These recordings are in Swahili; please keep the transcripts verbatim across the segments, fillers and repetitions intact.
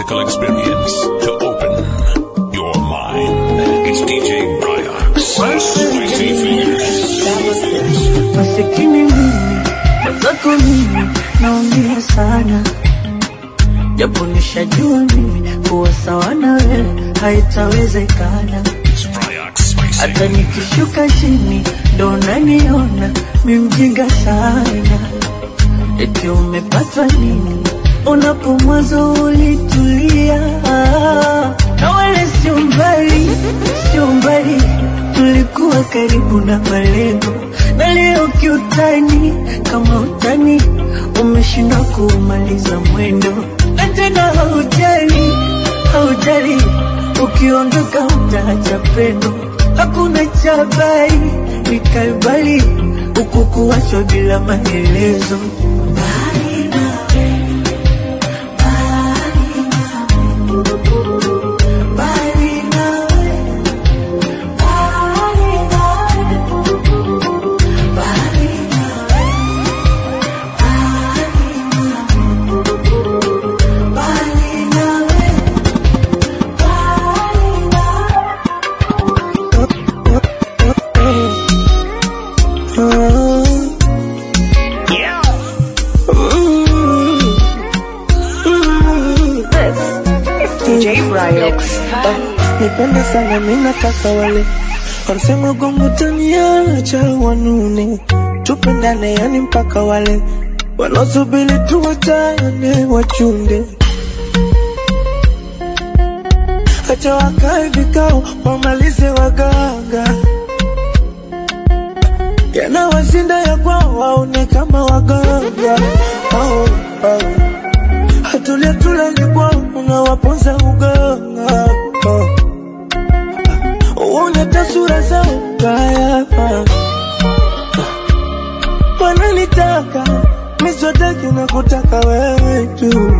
musical experience to open your mind. It's D J Bryox. Spicy Fingers. Masikini mimi, mazako mimi, naumia sana. Japo nishajua mimi, kuwa sawa na wewe, haitawezekana. Hata nikishuka chini, ndo unaniona, mimi mjinga sana. Eti umepatwa nini, unapo mwanzo ulitulia. Na wale sio mbali, sio mbali, tulikuwa karibu na malengo. Na leo kiutani, kama utani, umeshinda kumaliza mwendo. Na tena haujali, haujali, ukiondoka utaacha pendo. Hakuna chabari, nikaibali, ukukuachwa bila maelezo. Bali nawe, bali nawe, bali nawe, bali nawe, bali nawe, bali nawe, nipende sana mina kaka wale wansema gongo taniacha wanune. Tupendane yani mpaka wale wanaosubiri tuwachane wachunde. Acha wakae vikao wamalize waganga, yanawashinda ya kwao waone kama waganga. Oh, oh. Hatulia tulali kwao unawaponza uganga. Oh. Uone tasura zao kaya. Wananitaka miswataki na kutaka wewe tu.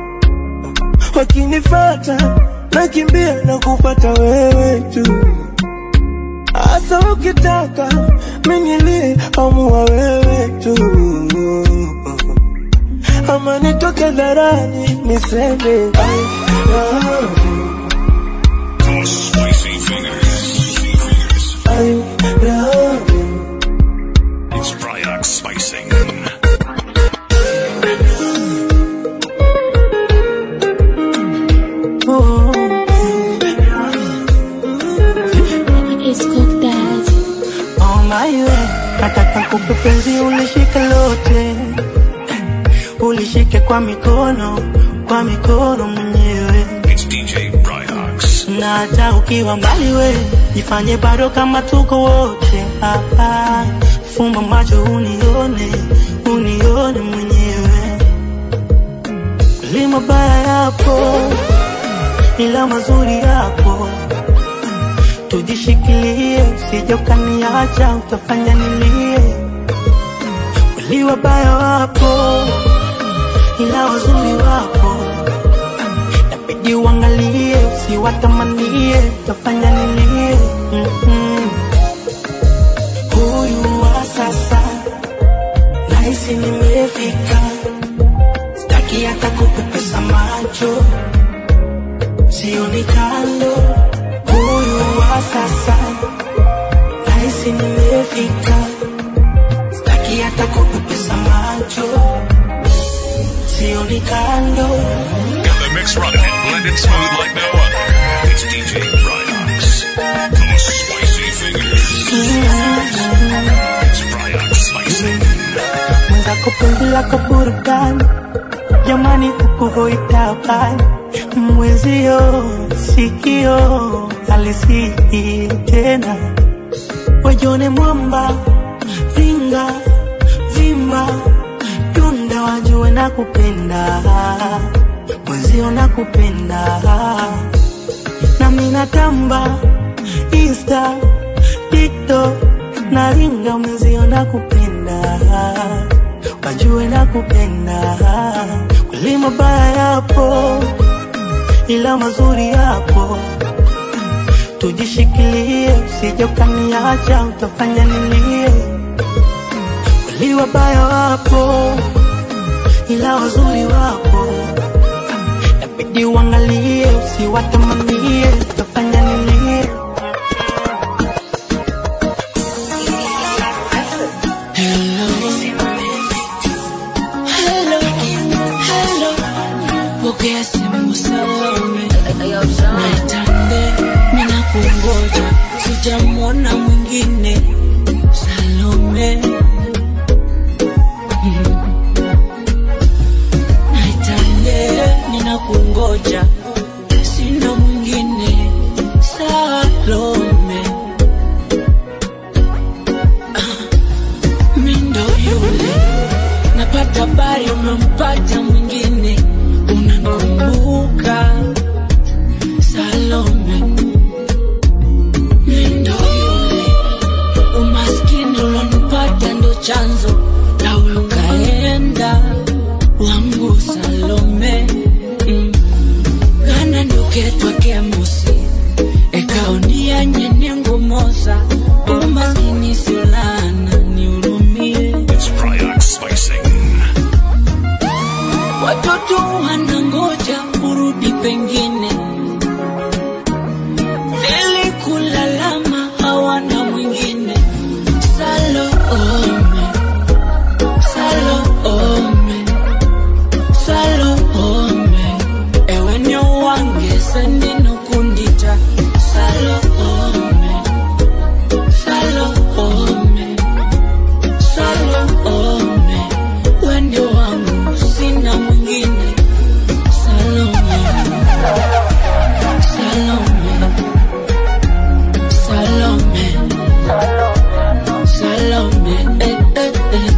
Wakinifata nakimbia na kupata wewe tu. Asa ukitaka minili amua wewe tu. Ama nitoke dharani niseme I love you. Spicy Fingers. I love you. It's Bryox spicing. oh. It's cooked that. Oh my way, nataka kukupenzi ulishike lote. Ulishike kwa mikono, kwa mikono mwenyewe. It's D J Bryox. Na hata ukiwa mbali we, jifanye bado kama tuko wote hapa. Fumba macho unione, unione mwenyewe. Kweli mabaya yapo, ila mazuri yapo. Tujishikilie, usije ukaniacha, utafanya nilie. Kweli wabaya wapo, ila wazuri wapo. Inabidi uangalie, usiwatamanie, utafanya nilie. Mm-hmm. Huyu wa sasa, nahisi nimefika. Sitaki hata kupepesa macho, sioni kando. Huyu wa sasa, nahisi nimefika. Sitaki hata kupepesa macho, sioni kando. Got the mix running and blended smooth like no other. It's D J Bryox. Those spicy fingers. It's Bryox spicing. Mweza kupenzi lako burudani, jamani kukuhoita bani. Mwezio sikio halisi tena. Wajone mwamba, vinga, vimba, tunda wajue na kupenda. Mwezio na kupenda. Na mina tamba, Insta, TikTok, na ringa mwezio na kupenda. Wajue na kupenda. Kweli mabaya yapo, ila mazuri yapo. Tujishikilie, usije ukaniacha, utafanya nilie. Kweli wabaya wapo, ila wazuri wapo. rudi uangalie, usiwatamanie, utafanya nini? Hello, hello, hello, pokea simu Salome, naitande, mina kungoja, sijamwona mwingine Salome. Naitande, mina kungoja, sina mwingine Salome. Mindo yule, napata bari umempata mwingine, unanikumbuka Salome. Mindo yule, umaskini ulonipata ndo chanzo, nawe ukaenda wangu Salome. mm. Gana nuketwa kemusi, ekaonia nyenye ngumosa, umaskini silana ni urumie. It's Bryox Spicing. Watoto wanangoja urudi pengine, ili kulalama hawana mwingine. Salome, Salome, Salome, ewe nyo wange sendino kundita. Salome, Salome, Salome, wende wangu sina mwingine. Salome, Salome, Salome, Salome, eh, eh, eh.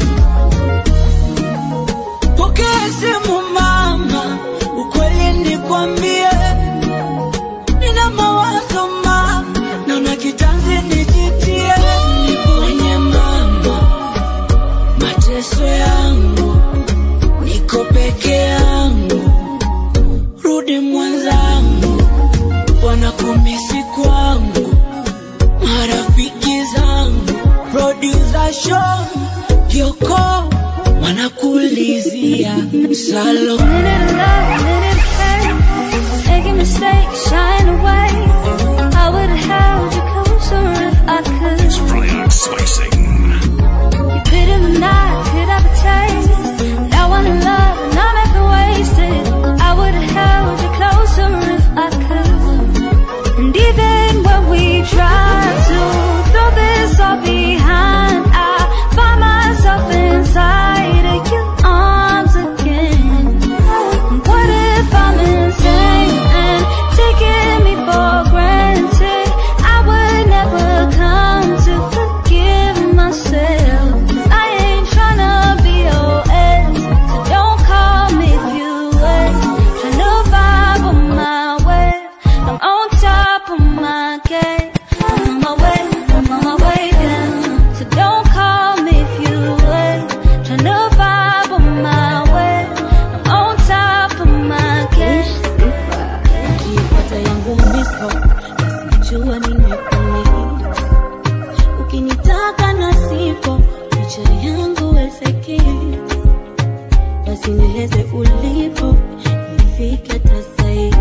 Pokea simu mama, ukweli nikwambie, nina mawazo ma, naona kitanzi nijitie. Niponye mama, mateso yangu, niko peke yangu, rudi mwenzangu, wanakumisi kwangu, marafiki zangu, producer show, Yoko, wanakulizia Salome. Minute love, minute hate, making mistakes, shying away. I would've held you closer if I could. It's Bryox Spicing. You pity the night, could have a taste. Now I'm in love and I'm ever wasted. I would've held you closer if I could. And even when we try to throw this all behind, I find myself inside of your arms again. What if I'm insane and taking me for granted? I would never come to forgive myself. I ain't tryna be your ex, so don't call me if you ex. Tryna vibe on my wave, I'm on top of my game. I'm on my way, I'm on my way down, so don't call me if you ex. Tryna vibe on my way, I'm on top of my game. Ukipata yangu misko, jua nimekuamini. Ukinitaka na sipo, picha yangu weseki. Basi nieleze ulipo, nifike tasai.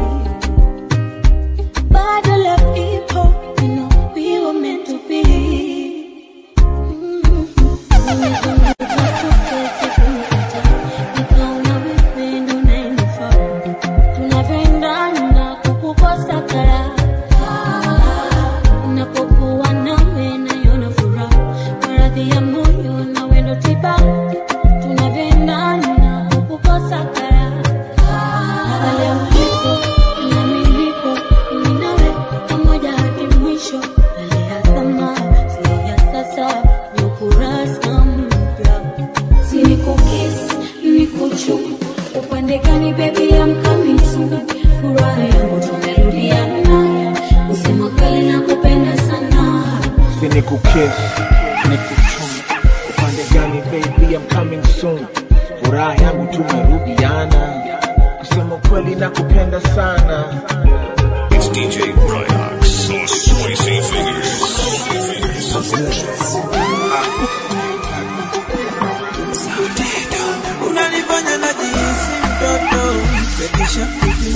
Bado love ipo, you know we were meant to be. Mm-hmm. Nikaona wewe ndo unayenifaa. Tunapendana kukukosa kara. Napokuwa nawe naiona furaha. Maradhi ya moyo nawe ndo tiba. Tunapendana kukukosa kara. Na leo nipo, na mimi nipo, mimi nawe pamoja hadi mwisho. Yale ya zamani, si ya sasa, ni ukurasa mpya. Si nikukiss, nikuchuku, upande gani baby I'm coming soon. Furaha yangu tumerudiana, usema kweli nakupenda sana. Si nikukiss, nikuchuma, upande gani baby I'm coming soon. Furaha yangu tumerudiana, kusema kweli nakupenda sana. It's D J Bryox, those spicy fingers. Unanifanya najihisi mtoto, sekisha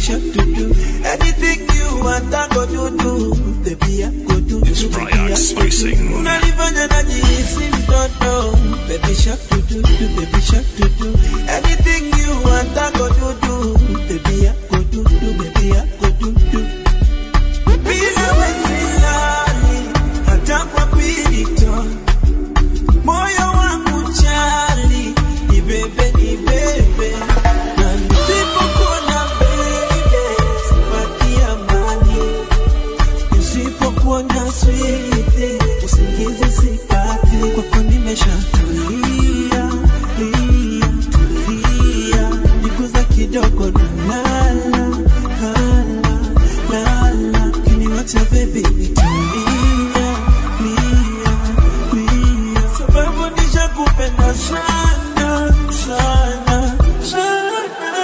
shark to do. Anything you want, I go to do. Baby, I go do. It's Bryox Spicing. Unanifanya najihisi mtoto. Baby shark to do, do. Baby shark to do. Anything you want, I go to do. Baby, I go do, do. Baby, I go do, do. Bila wesilali, hata kwa pito. Moyo wangu chali, ni bebe, ni bebe. Na nisipokuona baby, sipati amani. Nisipokuona sweetie, usingizi sipati. Kwako nimeshatulia, lia, tulia. Nikuza kidogo na lala, lala, lala. Kiniwacha baby nitulia, lia, lia. Sababu nishakupenda sana, sana, sana.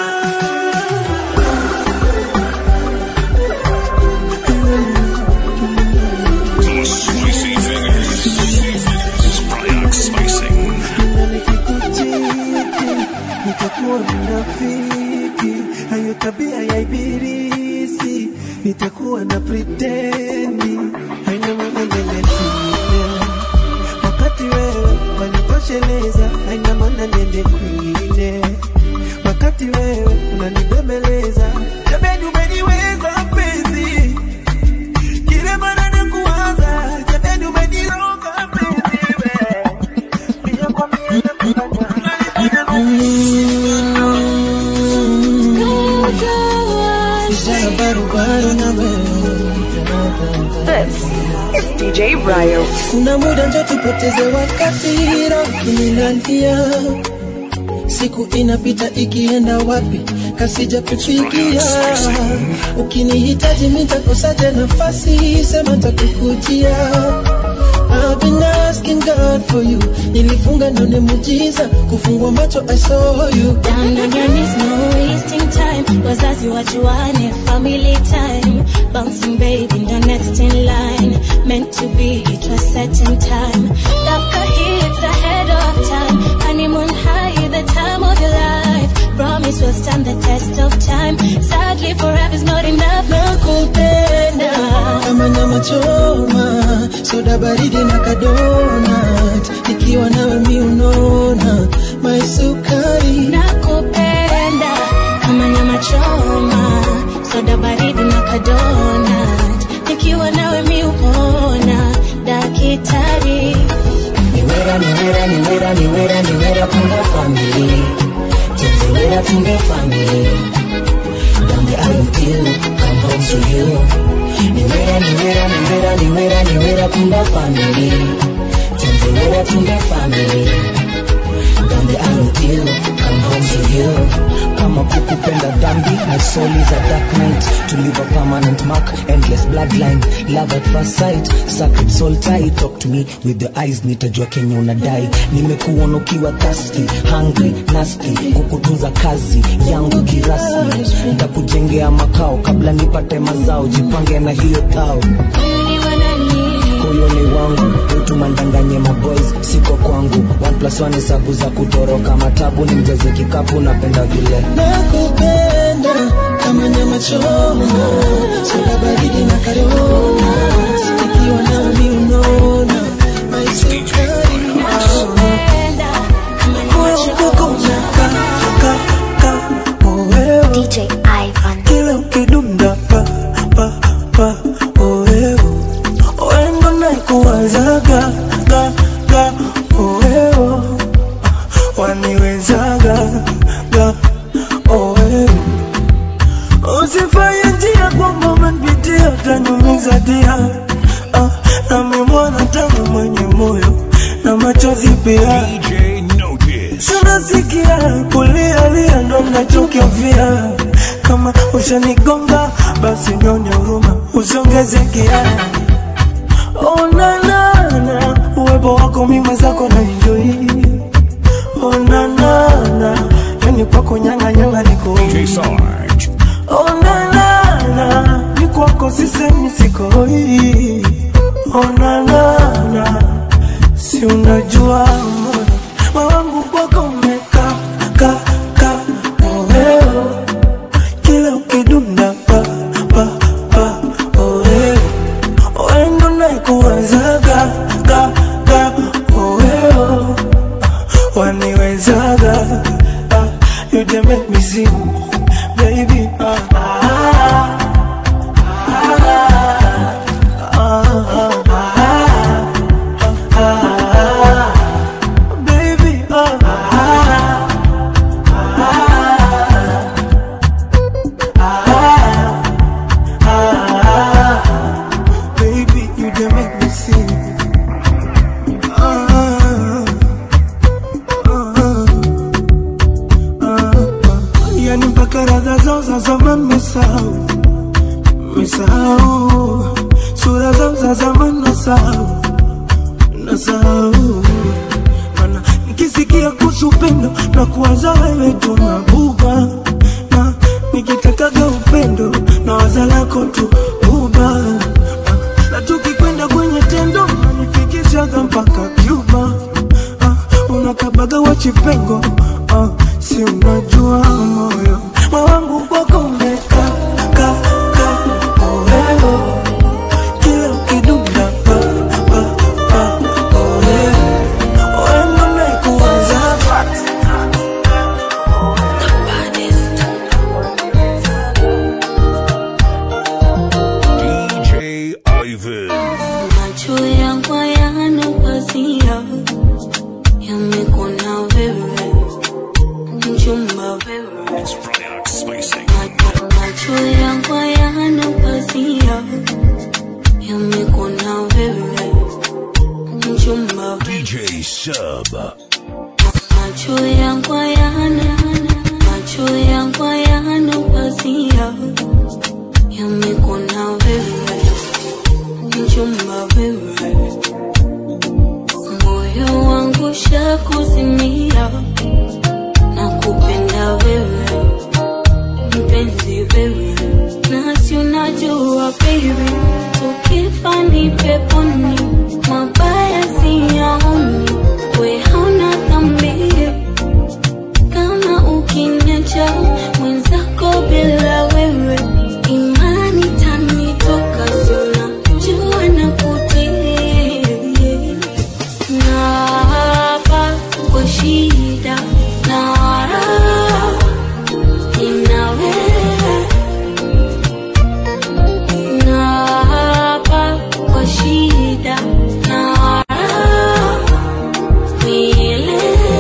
Those spicy fingers. It's Bryox Spicing. Na nikikuchiti, nitakuwa mnafiki. Hayo tabia ya ibilisi, nitakuwa na pretendi. Haina maana nende kwingine. Wakati wewe wanitosheleza, haina maana nende kwingine. Wakati wewe unanibembeleza, jameni umeniweza mpenzi. Kile maana nakuwaza, jameni umeniroga mpenzi wewe. Mia kwa mia nakupenda. This is D J Bryo. Kuna muda njo tupoteze wakati ukinilandia, siku inapita ikienda wapi kasija kufikia. Ukinihitaji nitakosaje nafasi, sema nitakukujia. I've been asking God for you. Nilifunga ndo ni muujiza, kufungua macho I saw you. Down on your knees, no wasting time. Wazazi wajuane, family time. Bouncing baby, the next in line. Meant to be, it was set in time. Dapka hits ahead of time. Honeymoon high, the time of your life. Promise will stand the test of time. Sadly, forever's not enough. Nakupenda kama nyama choma, soda baridi na kadonat. Nikiwa nawe mi unona my sukari. Nakupenda kama nyama choma, soda baridi na kadonat. Nikiwa nawe mi upona dakitari. Niwera, niwera, niwera, niwera, niwera punga family. Tenziwera tunge family. Down the aisle with you, come home to you. Niwera, niwera, niwera, niwera, niwera punga family. Tenziwera tunge family. Down the aisle with you, come home to you. Kama kukupenda dambi, my soul is a dark night. To leave a permanent mark, endless bloodline. Love at first sight, sacred soul tie. Talk to me with the eyes, nitajua Kenya unadai. Nimekuona ukiwa thirsty, hungry, nasty. Kukutunza kazi yangu kirasmi. Nitakujengea makao kabla nipate mazao. Jipange na hiyo tao. Koyo ni wangu, wetu mandanganye maboys, siko kwangu. One plus one hesabu za kutoroka matabu. Ni mjaze kikapu napenda vile. Nakupenda kama nyama choma, soda baridi na karona. Nikiwa na mi unona my sukari. Nakupenda kama nyama choma. Ka, ka, oh wewe. D J Ivan. Kila ukidunda pa, pa, pa, oh wewe. Oendo naikuwazaga, ga, ga, oh wewe. Waniwezaga, ga, oh wewe. Usifanye njia kwa moment bitia, utanyumiza dia. Ah, na mimwana tangu mwenye moyo, na machozi pia. D J Notice. Tunasikia kulia lia ndo mnachokiofia. Kama ushanigonga basi nyonye huruma, usiongeze kiasi. Oh na na na, uwepo wako mimi zako na enjoy. Oh na na na, yani kwako nyanga nyanga niko. D J Sarge. Oh na na na, ni kwako sisemi sikoi. Oh na na na, si unajua moyo wangu kwako umeka ka ka. Oh wewe, kila ukidunda they make me sing, baby. Ah, ah, ah, ah, ah, ah, ah, baby. Ah, ah, ah, ah, ah, baby, you they make me sing. Yani mpaka radha zao za zamani mesahau, mesahau sura zao za zamani nasahau, nasahau. Mana nikisikia kuhusu upendo na kuwaza wewe tu mabuba, na nikitakaga upendo na waza lako tu uba, na tukikwenda kwenye tendo manifikishaga mpaka Cuba. Unakabaga wachipengo, uh, si unajua moyo wangu kwako umeka ka ka oeo, kila ukidunda pa pa pa oeo, wema mekuanza D J Ivan. Macho yangu yana pazia, yamekuona wewe, mchumba wewe. It's Bryox Spicy. Macho yangu yana pazia, yamekuona wewe, mchumba wewe. D J Sub. Macho yangu yana, macho yangu yana pazia, yamekuona wewe, mchumba wewe. Moyo wangu shakuzimia, nakupenda wewe, mpenzi wewe. Nasi unajua baby, tukifa ni peponi, mabaya siyaoni, we hauna dhambi. Kama ukiniacha mwenzako bila wewe, imani tanitoka, si unajua nakutii. Naapa kwa shida na raha, nina wewe. Naapa kwa shida na raha, milele.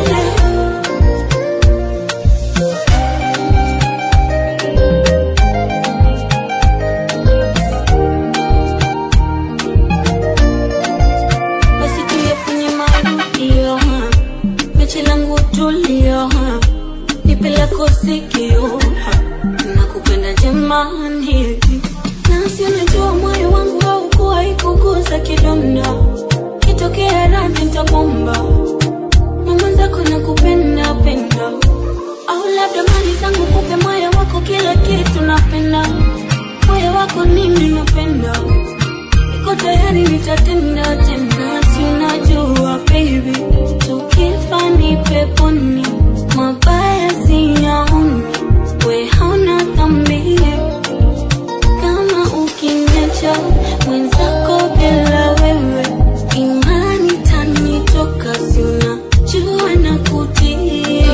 Basi tuyafanye marudio, mechi langu tulio, nipe lako sikio, nakupenda jamani. Nasi unajua moyo wangu haukuwa ikuguza kidonda, kitokea radhi nitabomba, mama zako nakupenda penda, au labda mali zangu kupe moyo wako, kila kitu napenda, moyo wako nini napenda, niko tayari nitatenda tena. Si unajua baby, tukifa ni peponi, mabaya siyaoni, we hauna dhambi. Kama ukiniacha mwenzako bila wewe, imani tanitoka, si unajua nakutii.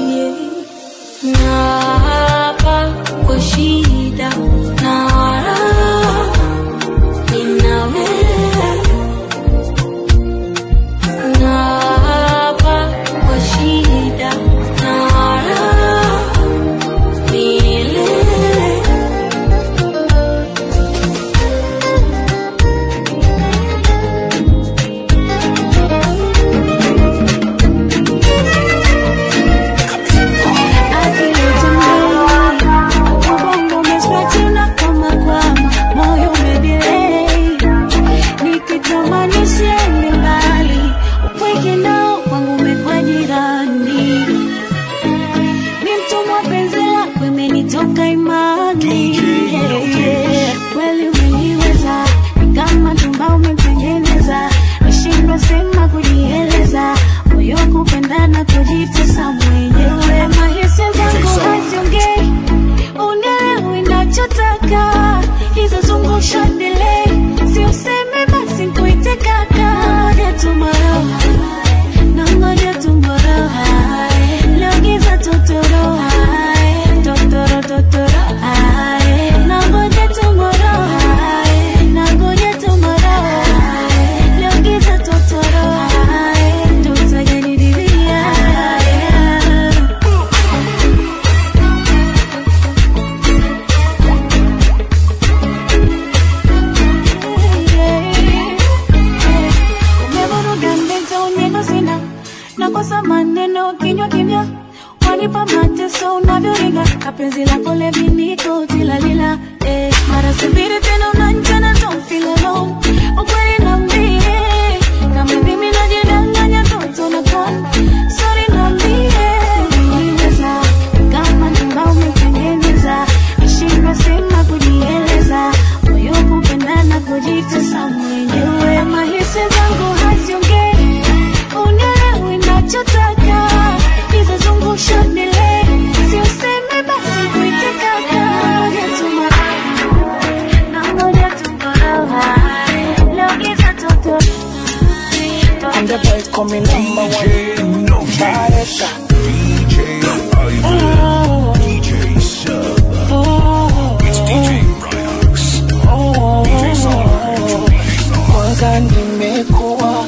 Naapa kwa shida na raha, nina wewe. Naapa kwa shida na raha, milele. Tomorrow, no more tomorrow. Leo giza totoro. so unavyoringa kapenzi lako leviniko tilalila eh, mara subiri tena unanjana don't feel alone ukweli na mie kama mimi najidanganya toto na kon sorry na mie niweza kama nyumba umetengeneza ishindwa sema kujieleza moyo kupenda na kujitesa mwenyewe mahisi zangu haziongei unielewi nachotaka hizo zungusha nile si useme basi kuitekaka yatuma nangoja tumbaraha leo giza toto And the boys coming number one no Baresa D J Ivan, D J Sub, it's D J Bryox, D J Sarge, Kwanza nimekuwa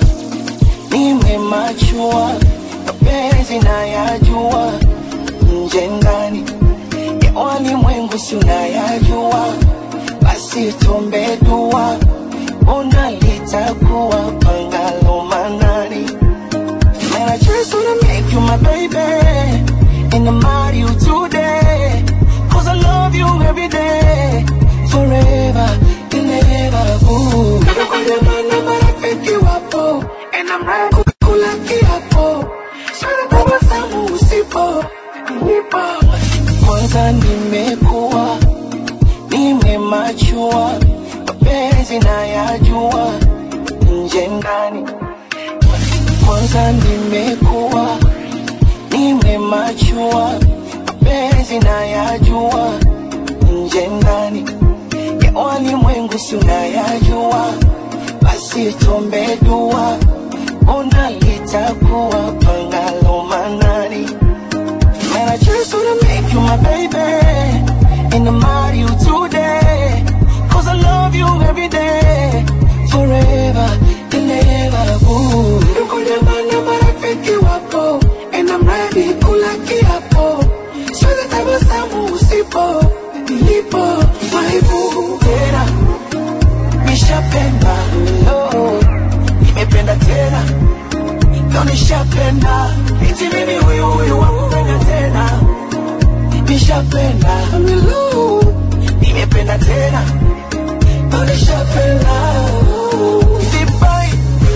nimemachua mapenzi na yajua nje ndani ya walimwengu si unayajua basi tuombe dua ona litakuwa pangalo manani. Man, I just wanna make you my baby and I'm marry you today cause I love you every day forever and ever. Ooh, marafiki wapo and I'm ready kukula kiapo sana tabasamu usipo nipo. Kwanza nimekuwa nimemachua mapenzi na yajua nje ndani. Kwanza nimekuwa nimemachua mapenzi na yajua nje ndani ya walimwengu si unayajua basi tuombe dua ona litakuwa pangalo manani. Man, I just wanna make you my baby and I'm marry you today cause I love you every day forever and ever. Ooh, ndugu jamaa na marafiki wapo and I'm ready kula kiapo siwezi tabasamu usipo nilipo maibu tena nishapenda oh, nimependa tena leo nishapenda iti mimi huyu huyu wakupenda tena nishapenda oh, nimependa tena leo nishapenda Zipai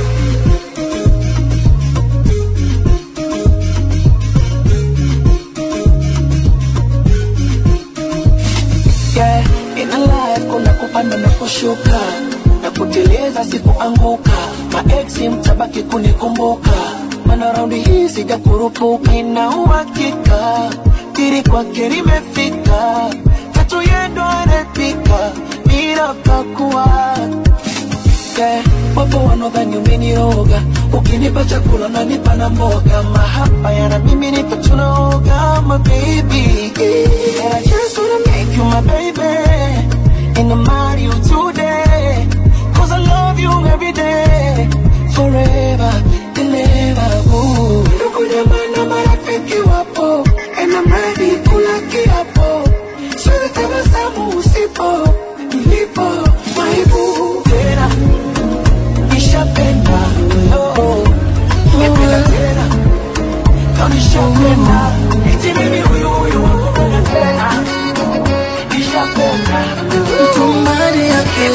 yeah, in a life kuna kupanda na kushuka na kuteleza sikuanguka maexi mtabaki kunikumbuka mana raundi hii sija kurupuka ina uhakika tiri kwake limefika tatu yendo anapika bila pakua yeah, wapo wanodhani umeniroga ukinipa chakula na nipa na mboga mahapa yana mimi nipa tunaoga my baby and I just wanna make you my baby and I'm marry you today cause I love you every day forever and ever. Ooh, ndugu jamaa na marafiki wapo and I'm ready kula kiapo siwezi tabasamu usipo nilipo maibu tena nishapenda oh, nimependa tena leo nishapenda iti mimi huyu huyu wakupenda tena nishapenda mtumani yake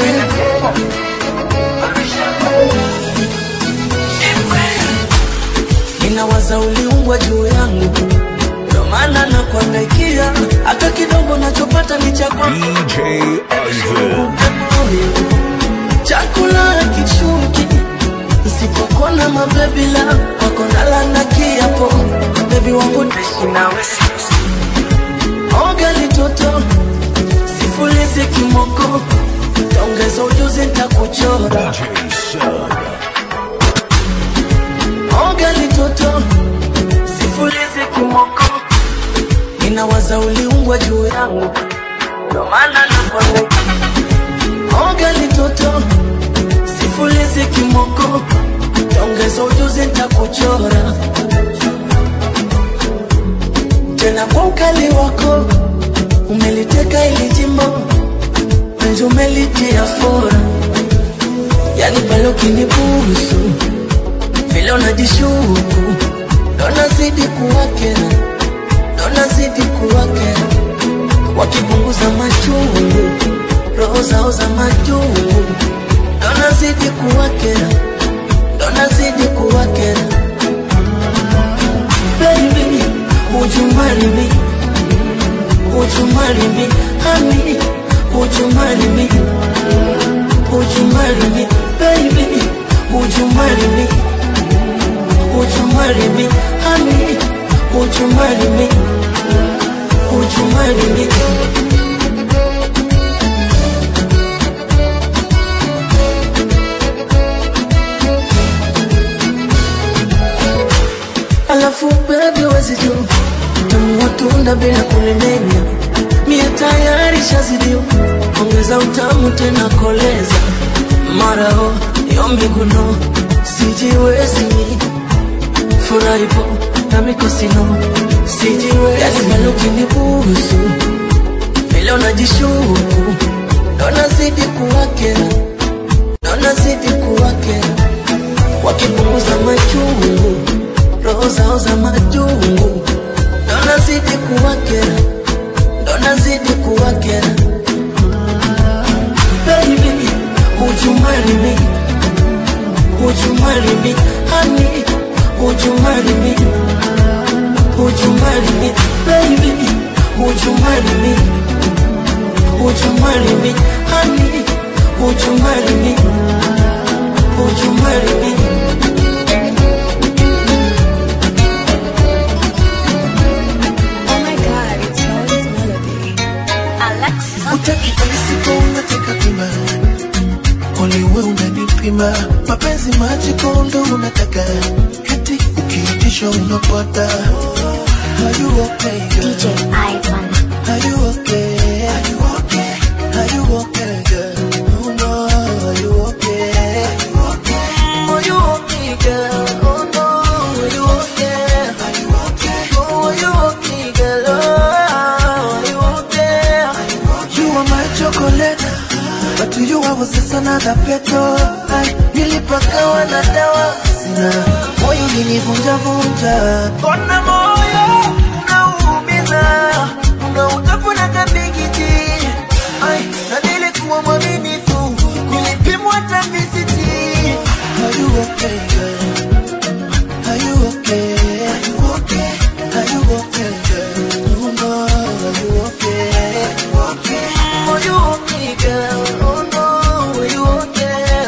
ninawaza uliumbwa juu yangu ndo maana nakuangaikia hata kidogo nachopata ni cha kwako D J Ivan, chakula kishuki nisipokona mabebi la kwako nala na kiapo bebi wangu naishi nawe oga litoto sifulizi kimoko taongeza ujuzi nitakuchora oga litoto sifulizi kimoko ninawaza uliumbwa juu yangu ndo maana nakuangaikia oga litoto sifulizi kimoko taongeza ujuzi nitakuchora tena kwa ukali wako umeliteka ili jimbo penzi umelitia fora yani pale ukinibusu vile unajishuku ndo nazidi kuwakera ndo nazidi kuwakera, wakipunguza machungu, roho zao za machungu. Ndo nazidi kuwakera, ndo nazidi kuwakera. Baby, would you marry me? Would you marry me? Honey, would you marry me? Would you marry me? Baby, would you marry me? Would you marry me? Honey, would you marry me? Would you marry me? Alafu baby wezi juu tamu watunda bila kulimenya, mie tayari shazidiwa, ongeza utamu tena koleza. Mara ho, yombi guno, sijiwezi furaipo, na mikosino, sijiwezi. Yani maluki ni busu, vile unajishuku, ndo nazidi kuwakera, ndo nazidi kuwakera, wakipunguza machungu, roho zao za machungu. Ndo nazidi kuwakera, ndo nazidi kuwakera. Baby, would you marry me? Would you marry me? Honey, would you marry me? Would you marry me? Baby, would you marry me? Would you marry me? Honey, would you marry me? Would you marry me? Unanipima mapenzi majiko ndo unataka, hati ukiitisha unapata. Are you okay girl? D J Ivan. Are you okay? Are you okay? Are you okay girl? Oh no, are you okay? Are you okay? Are you okay girl? Oh no, are you okay? Are you okay? Oh, are you okay girl? Oh, are you okay? Are you okay? You are my chocolate, but to you I was just another petal. Nilipakawa na dawa sina, moyo nilivunja vunja. Kona moyo unaumiza, unautafuna kabigiti. Ay, na nilikuwa mwaminifu, nilipimwa tabisiti. Are you okay girl? Are you okay? Are you okay? Are you okay girl? Oh no, are you okay? Are you okay? Are you okay girl? Oh no, are you okay?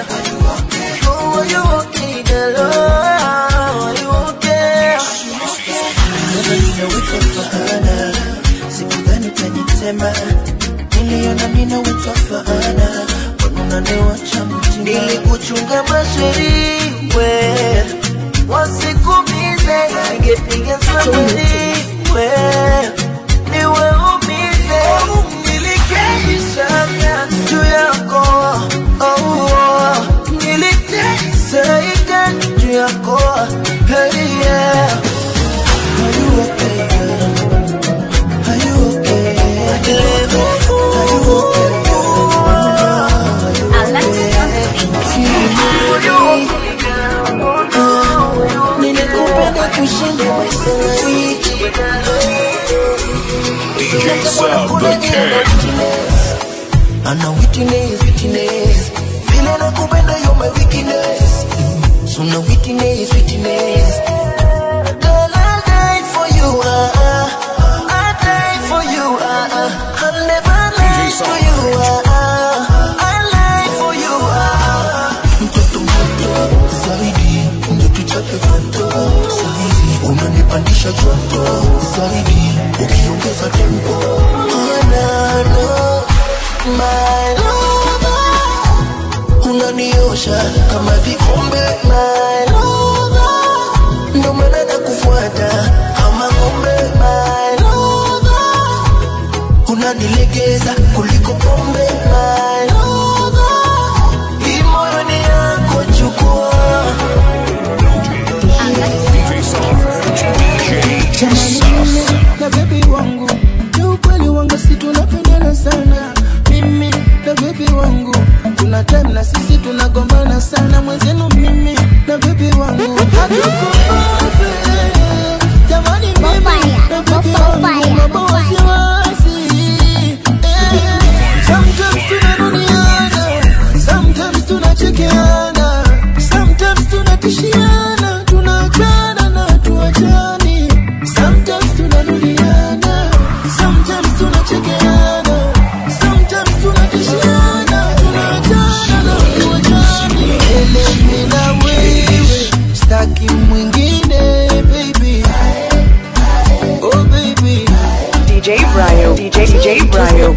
Niliona mina wetafana, wanuna newacha mtima. Nilikuchunga masheriwe, wasikumize, ningepiga sabariwe, niwe umize. Nilikeisha juu yako, oh oh. Niliteseka juu yako, hey yeah. Are you okay girl? Are you okay? Are you okay girl? Nilikupenda kushinda wiki. D J Sub the King. Ana witness, witness. Vile nakupenda you're my weakness. So no witness, witness. Girl, I'll die for you, uh, uh. I'll die for you, uh, uh. I'll never lie for you, uh, uh. I'll lie for you, uh, uh. Mtoto mtoto, zaidi, ndo tuchape foto. Zaidi, unanipandisha joto. Zaidi, ukiongeza tempo. Manano, my lover. Unaniosha kama vikombe, my lover. Ndo maana nakufuata kama ngombe, my lover. Unanilegeza kuliko pombe, my lover. Hii moyo ni yako chukua. Na baby wangu, ni ukweli wangu si tunapendana sana. Mimi na baby wangu, kuna time na sisi tunagombana sana. Mwenzenu mimi na baby wangu hatuko. Jamani mimi na baby wangu, D J D J Bryo.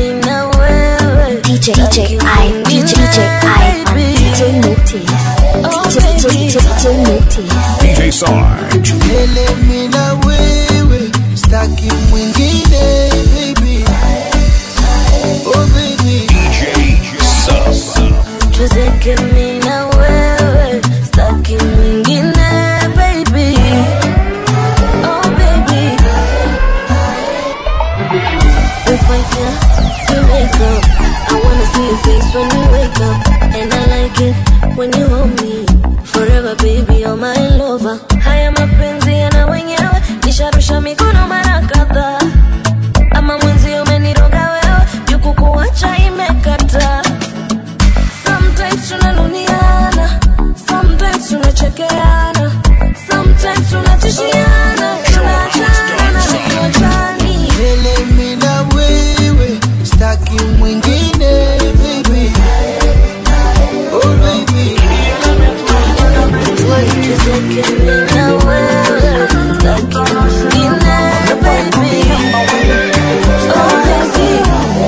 D J D J I D J D J I D J Notice. D J D J D J Notice. D J Sarge. Lele mina wewe staki mwingine baby. Oh baby. D J Sub. Tuzeke mina wewe staki mwingine baby. Oh baby. We fight here, we make up. I wanna see your face when we wake up. And I like it when you hold me. Forever baby, you're my lover. Haya mapenzi yana wenyewe, nisharusha mikono mara kadhaa. Ama mwenzi umeniroga wewe, juku kuacha imekata. Sometimes tunanuniana, sometimes tunachekeana, sometimes tunatishiana, tunaachana na tuachani. Lele mina wewe staki mwingine baby. Oh baby. Tuzeke mina wewe staki mwingine baby. Oh baby.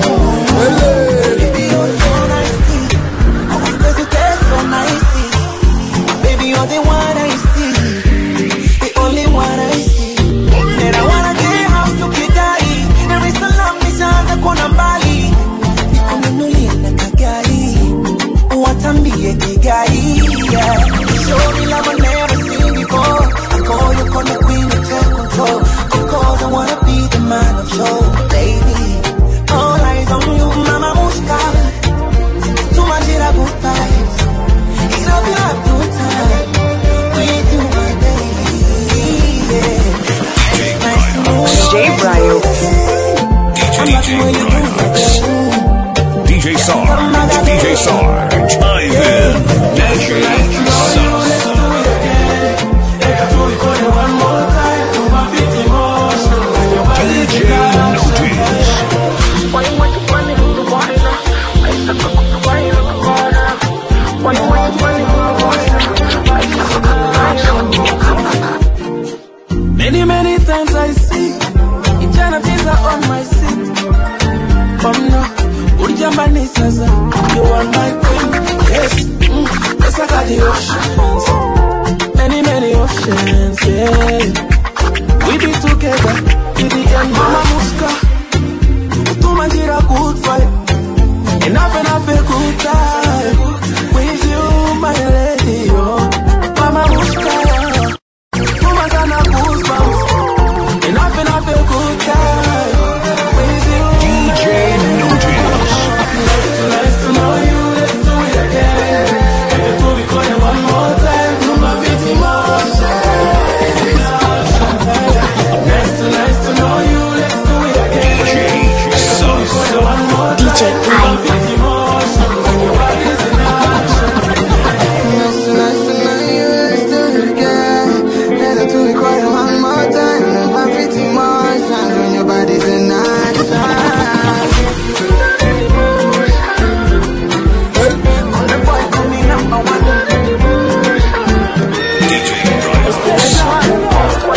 Baby, you're so nice. Cause you taste so nice. Baby, you're the one I see. The only one I see. And I wanna get house to Kigali. There is a long nishaanza kuona mbali. Nikununulie na kagari. Uwatambie Kigali. Yeah. Show me love I've never seen before. I call you call me queen and take control. Because I wanna be the man of show, baby. All eyes on you, mama mushka. Too much in a good vibes. It up you have good time. With you, my baby. Yeah. Nice to know D J Bryo. D J Bryox. D J Sarge. D J Sarge. Ivan. D J Sub. D J Notice. Many, many times I see Ijana visa on my seat. Mama, Ujambani Saza, you are my queen. Yes, mm, yes I got the oceans. Many, many oceans, yeah. We be together, we the end. Mama Muska, Tumajira good fight. Enough enough a good time. With you, my lady, oh. Mama Muska. Enough enough a good time with you. D J Notice. Nice to know you, let's do it again. And the two we call it one more time. Number fifty more. Nice to nice to know you, let's do it again. D J Sub. D J Ivan. Nice to nice to know you, let's do it again. And the two we call it one more time. Number fifty more times when your body's in action. D J Bryox.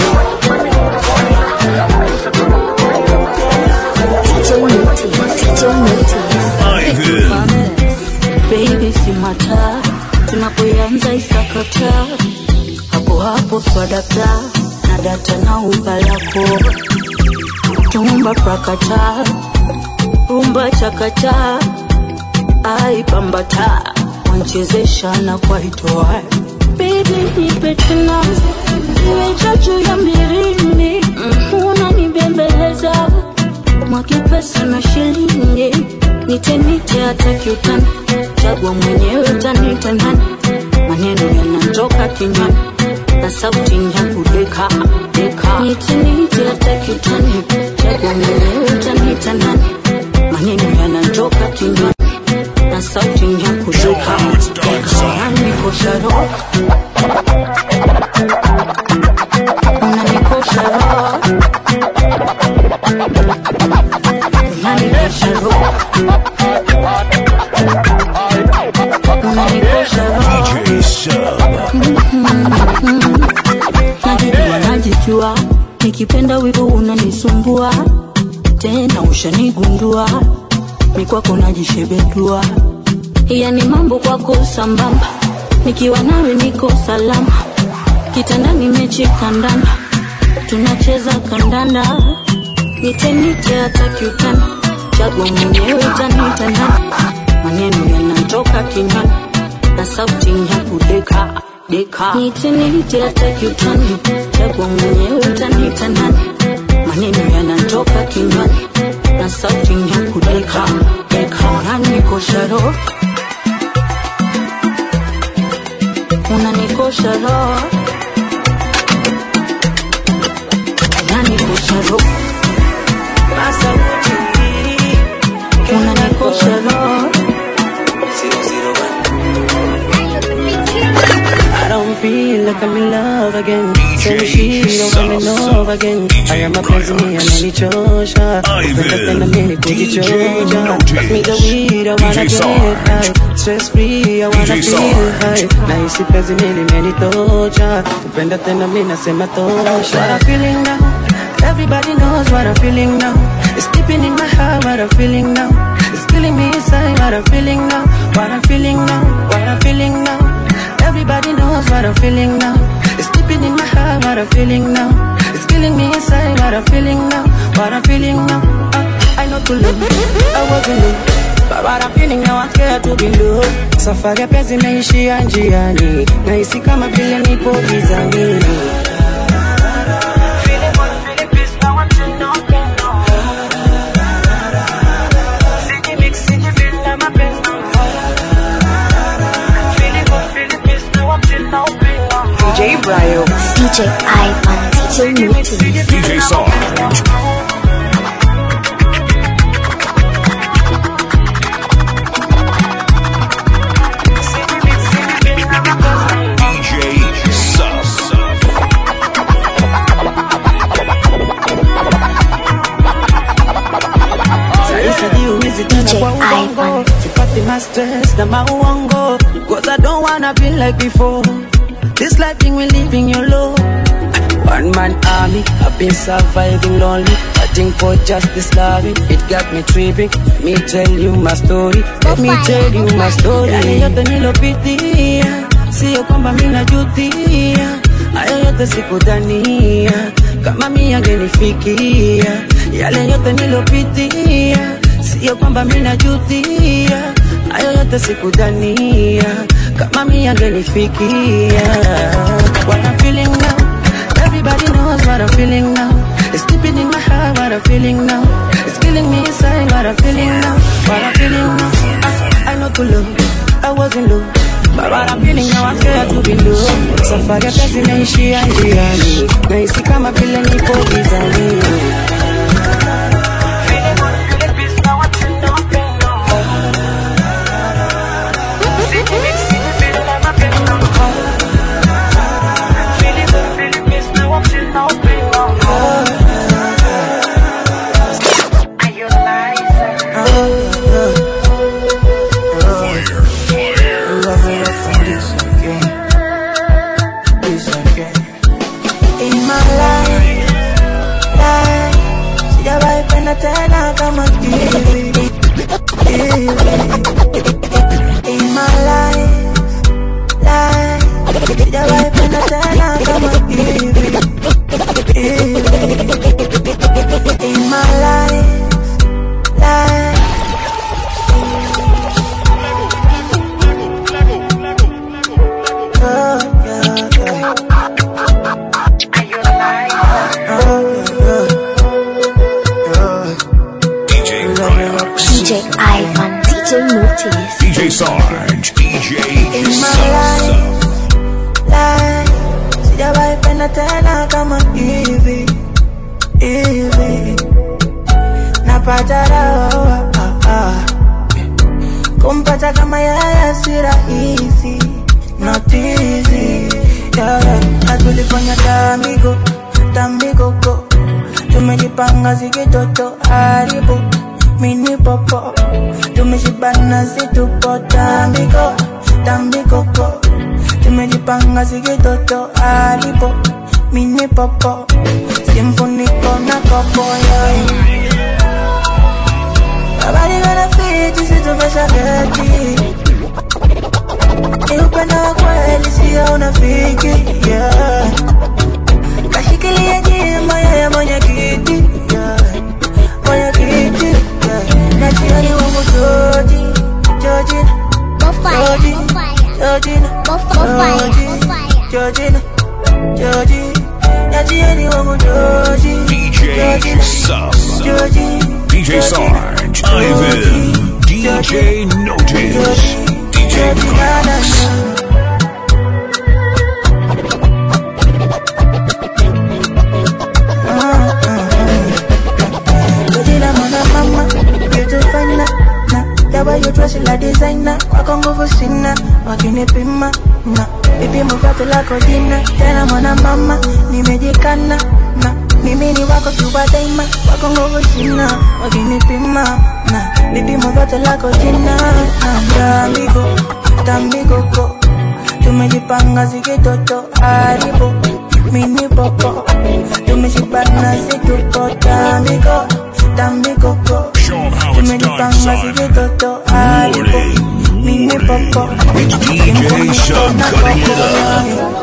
D J Notice. D J Notice. Ivan. Baby si mata, tunapoanza isakata. Hapo hapo swadata, na data na umba lako. Tumba prakata, rumba chakata. Ai pambata, wanchezesha na kwa itoa. Baby nipe tena, nimecha juu ya mbirini. Unanibembeleza, mwaki pesa na shilingi. Nite nite hata kiutani, chagua mwenyewe utanita nani. Maneno yanatoka kinywani, na sauti ya kudeka, deka. Nite nite hata kiutani, chagua mwenyewe utanita nani. Maneno yanatoka kinywani, na sauti ya kudeka, deka. Unanikosha roho, unanikosha roho, unanikosha roho. D J Sub. Najijua, najijua, nikipenda wivu unanisumbua. tena ushanigundua, mikwako najishebedua. Yani mambo kwako sambamba, nikiwa nawe niko salama. Kitandani mechi kandanda, tunacheza kandanda. Nite nite hata kiutani, chagua mwenyewe utanita ndani. Maneno yanatoka kinywani, na sauti ya kudeka deka. Nite nite hata kiutani, chagua mwenyewe utanita ndani. Maneno yanatoka kinywani, na sauti ya kudeka deka. Unanikosha roho, unanikosha roho, unanikosha roho. Pasa uti, unanikosha roho. I don't feel like I'm in love again. Say she don't want me love again. I am a person me and any chosha. When I mini kujichoja. Pass me the weed, I wanna get high. Stress free, I wanna feel high. Na isi pezi mili meni tocha. Upenda tena mina sema tosha. What I'm feeling now, everybody knows what I'm feeling now. It's deep in my heart, what I'm feeling now. It's killing me inside, what I'm feeling now. What I'm feeling now, what I'm feeling now. Everybody knows what I'm feeling now. It's deep in my heart, what I'm feeling now. It's killing me inside, what I'm feeling now. What I'm feeling now. uh, I know to love, I wasn't low, but what I'm feeling now, I'm scared to be low. Safari ya penzi imeishia njiani, nahisi kama vile nipo gizani. D J Bryo, D J Ivan, D J Mutis, D J Sarge, D J Sus. D J Ivan. Sipati my stress na mauongo, cause I don't wanna be like before. This life thing we living you low. One man army, I've been surviving lonely, fighting for justice, loving. It got me tripping. Let me tell you my story. Let me tell you my story. Yale yote nilopitia, sio kwamba mimi najutia. Hayo yote sikudhania kama mimi angenifikia. Yale yote nilopitia, sio kwamba mimi najutia. Hayo yote sikudhania kama mimi angenifikia. What I'm feeling now, everybody knows what I'm feeling now. It's deep in my heart, what I'm feeling now. It's killing me inside, what I'm feeling now. What I'm feeling now, I, I know to love, I wasn't low, but what I'm feeling now, I'm scared to be low. Safari ya penzi imeishia njiani, nahisi kama vile nipo gizani. Tena kama hivi in my life, life, sijawahi penda tena kama hivi in my life, life. Oh, yeah, yeah. Are you alive? Oh, yeah. D J Ivan, D J Mutis, D J Sarge, D J Sus. Sijawahi penda tena kama hivi hivi, napata raha ah, ah. Kumpata kama yeye si rahisi, not easy, yeah. Tulifanya tambigo tambigo go, tumejipanga zikitoto haribu mini popo, tumeshibana situpo tambiko, tambiko ko, tumejipanga zikitoto haribu mini popo, simfuniko na kopo, yeah. shageti. Upendo wa kweli sio unafiki, yeah. Kashikilia jima ya mwenye kiti, yeah. Mwenye kiti, yeah. Na jioni wangu Georgie, Georgina, Georgie, Georgina, Georgina, Georgie. Na jioni wangu Georgie, D J Sub, D J Sarge, Ivan, D J Notice, D J Cross. Dawa you dress like designer, kwako nguvu sina, wakinipima na vipimo vyote lako jina. Tena mwana mama, nimejikana na mimi ni wako tuwa daima, kwako nguvu sina, wakinipima na vipimo vyote lako jina. Tambigo, tambigo ko, tumejipanga zikitoto haribo, mini popo, tumejipanga zituko. Tambigo, tambigo ko, tumejipanga zikitoto haribo, mini popo, D J Sub cutting it up.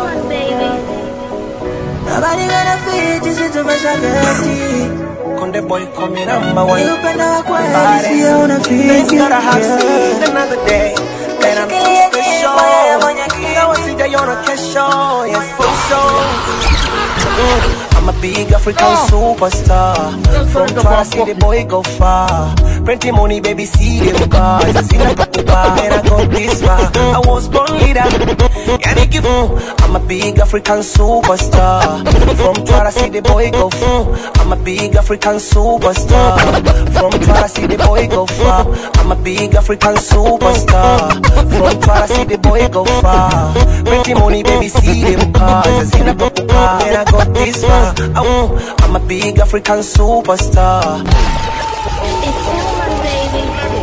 Nobody gonna fit this situation, dirty. Conde boy coming number one. You better not quiet, see you on a feet. Thanks God I have seen another day. Then I'm too special. I was sitting on a cash show, yes for sure. I'm a big African superstar. From Twara, see the boy go far. Plenty money, baby, see them cars. I see like a kuba, and I got this far. I was born leader. I'm a big African superstar. From Twara, see the boy go far. I'm a big African superstar. From Twara, see the boy go far. I'm a big African superstar. From Twara, see the boy go far. Plenty money, baby, see them cars. I see like a kuba, and I got this far. I'm a big African superstar. It's Selma, baby.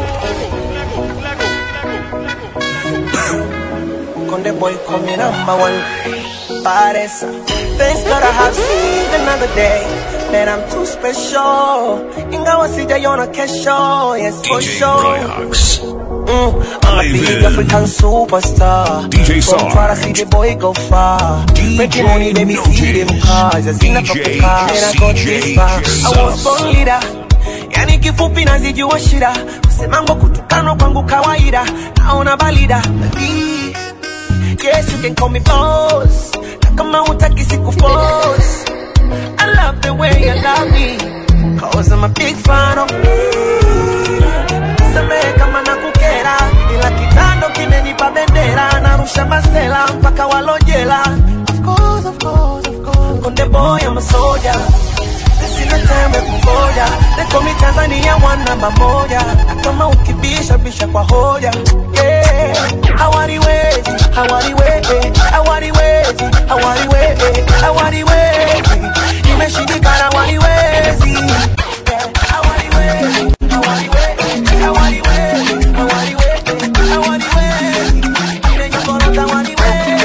Conde boy coming number one. Paresa. Thanks God I have seen another day. That I'm too special. Ingawa sijaiona kesho. Yes for sure. Mm, I'm a big African superstar. D J Sarge, from Twara, see the boy go far. D J money, baby, see them cars. I see like a car, and I got this far. I was born leader. Yani kifupi nazijua shida. Kusemango kutukano kwangu kawaida. Naona balida. Yes, you can call me boss. Na kama hutaki siku force. I love the way you love me. Cause I'm a big fan of me. Samehe kama nakukera, ila kitando kimenipa bendera. Narusha masela mpaka walojela. Of course, of course, of course. Konde boy, I'm a soldier. Sina time kufoja. They call me Tanzania one number moja. Kama ukibisha bisha kwa hoja. Yeah. Hawariwezi, hawariwezi, hawariwezi, hawariwezi, hawariwezi. Imeshindikana hawariwezi. Yeah. Hawariwezi, hawariwezi, hawariwezi, hawariwezi, hawariwezi. Ile nyongoro hawariwezi.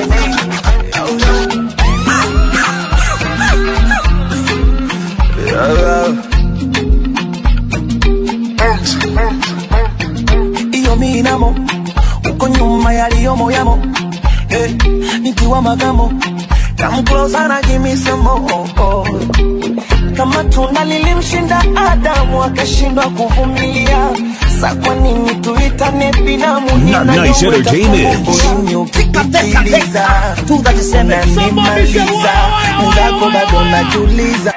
Iyo minamo uko nyuma yaliyomo yamo, eh, nikiwa magamo. Come closer na give me some more. Kama tunda lilimshinda Adamu akashindwa kuvumilia, sa kwa nini tuitane binamu? Not nice entertainment. Ukipitiliza tunajisema nimaliza, ndako bado najuliza.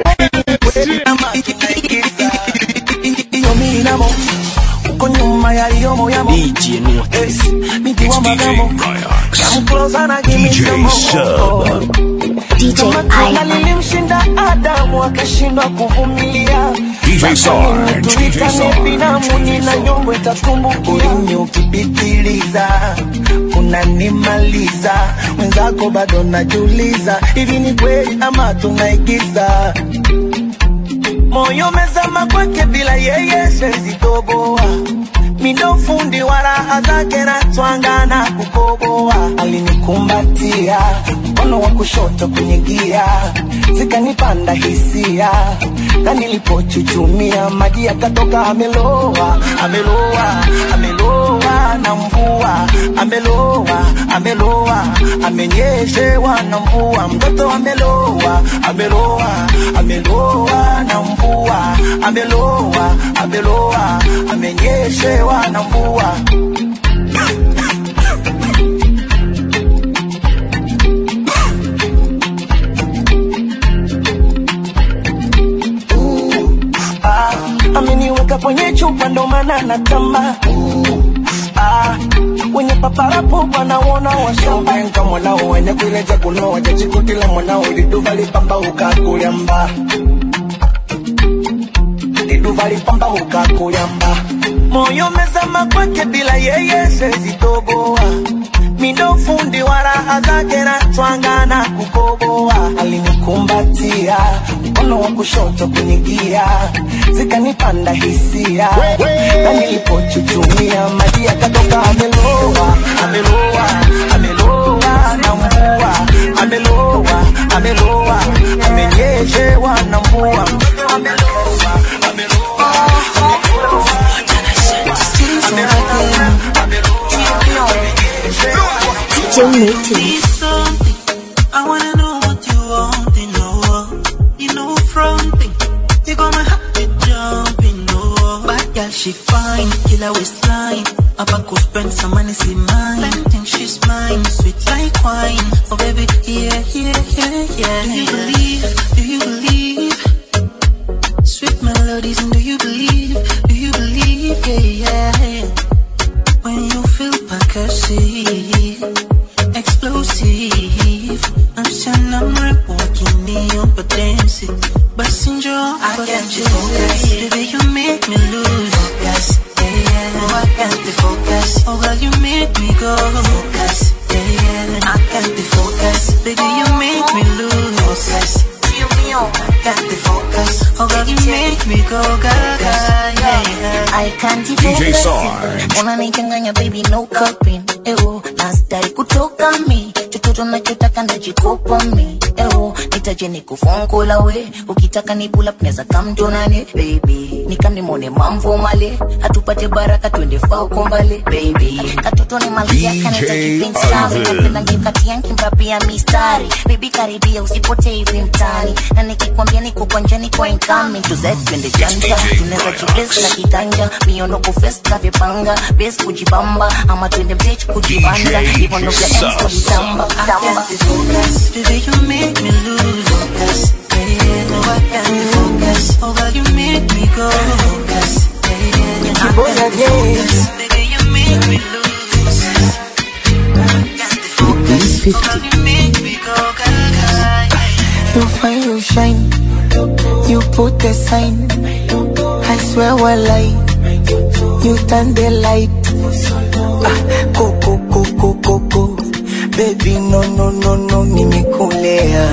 Iyo minamo uko nyuma yaliyomo yamo, D J Notice, nikiwa magamo. Come closer na give me some more. D J I nilimshinda Adamu akashindwa kuvumilia. D J Sarge, D J Sarge. Binamu nina nyongo itatumbukia. Ukipitiliza unanimaliza, mwenzako bado najuliza. Hivi ni kweli ama tunaigiza? Moyo mezama kwake bila yeye siwezi toboa. mindo fundi wala azake na twanga na kukoboa. Alinikumbatia mkono wa kushoto kwenye gia, zikanipanda hisia, na nilipochuchumia maji yakatoka. Ameloa, ameloa, ameloa na mvua, ameloa, ameloa, amenyeshewa na mvua. Mtoto ameloa, ameloa, ameloa na mvua, ameloa, ameloa, amenyeshewa na mvua. Ameniweka kwenye chupa ndo maana natamba. Ah, wenye paparapo wanaona washamba. Nka mwanao wene kuileja kunoa jachikutila mwanao liduva lipamba ukakuliamba. Liduva lipamba ukakuliamba. Moyo mezama kwake bila yeye sezitoboa. Mindo fundi wala azake na twanga na kukoboa. Alinikumbatia mkono wa kushoto kwenye gia, zikanipanda hisia, na nilipochuchumia maji yakatoka. Ameloa, ameloa, ameloa na mvua, ameloa, ameloa, amenyeshewa na mvua. Ameloa, ameloa, D J Mutis. I wanna know what you want, you know. You know fronting, you got my heart jumping, no. Bad girl, she fine, killer waistline. Up I could spend some money, see mine. Think she's mine, sweet like wine. Oh baby, yeah, yeah, yeah, yeah. Do you believe, do you believe? Sweet melodies, and do you believe, do you believe, yeah, yeah. When you feel percussive, explosive, I'm saying I'm rap walking in but dance it. But since you're I can't you focus, baby you make me lose focus, yeah, yeah. Oh I can't focus, oh girl you make me go focus, yeah, yeah. I can't focus, baby you make me lose focus, I can't focus, oh girl you make me go gaga, yeah, yeah. I can't D J Sarge. Unanichanganya baby no cupping. Ewo, nastai kutoka mi. Chochoto nachotaka ndajikopa mi. Ewo, nitaje nikufungula we. Ukitaka ni pull up neza kamjonane baby. Nikanimone mambo male. Hatupate baraka twende fao kombale baby. Katoto ni malia kaneta kipinsawi. Napenda ngekati yanki mbapi ya mistari. Baby karibia usipote hivi mtani. Na nikikwambia niko kwa njani kwa incoming. Tuzet twende janja. Tuneza chibless na kitanja. Miono kufest na vipanga. Base kujibamba. Ama twende beach kujibanda. Even though the ends kujitamba. Baby you make me lose focus, yeah, no I can't focus. Oh girl you make me go focus, yeah, yeah. I can't focus, baby you make me lose focus. I can't focus, oh girl you make me go gaga. You find you shine, you put the sign. I swear I lie, you turn the light. Ah, go go go go go go. Baby no no no no nimekulea.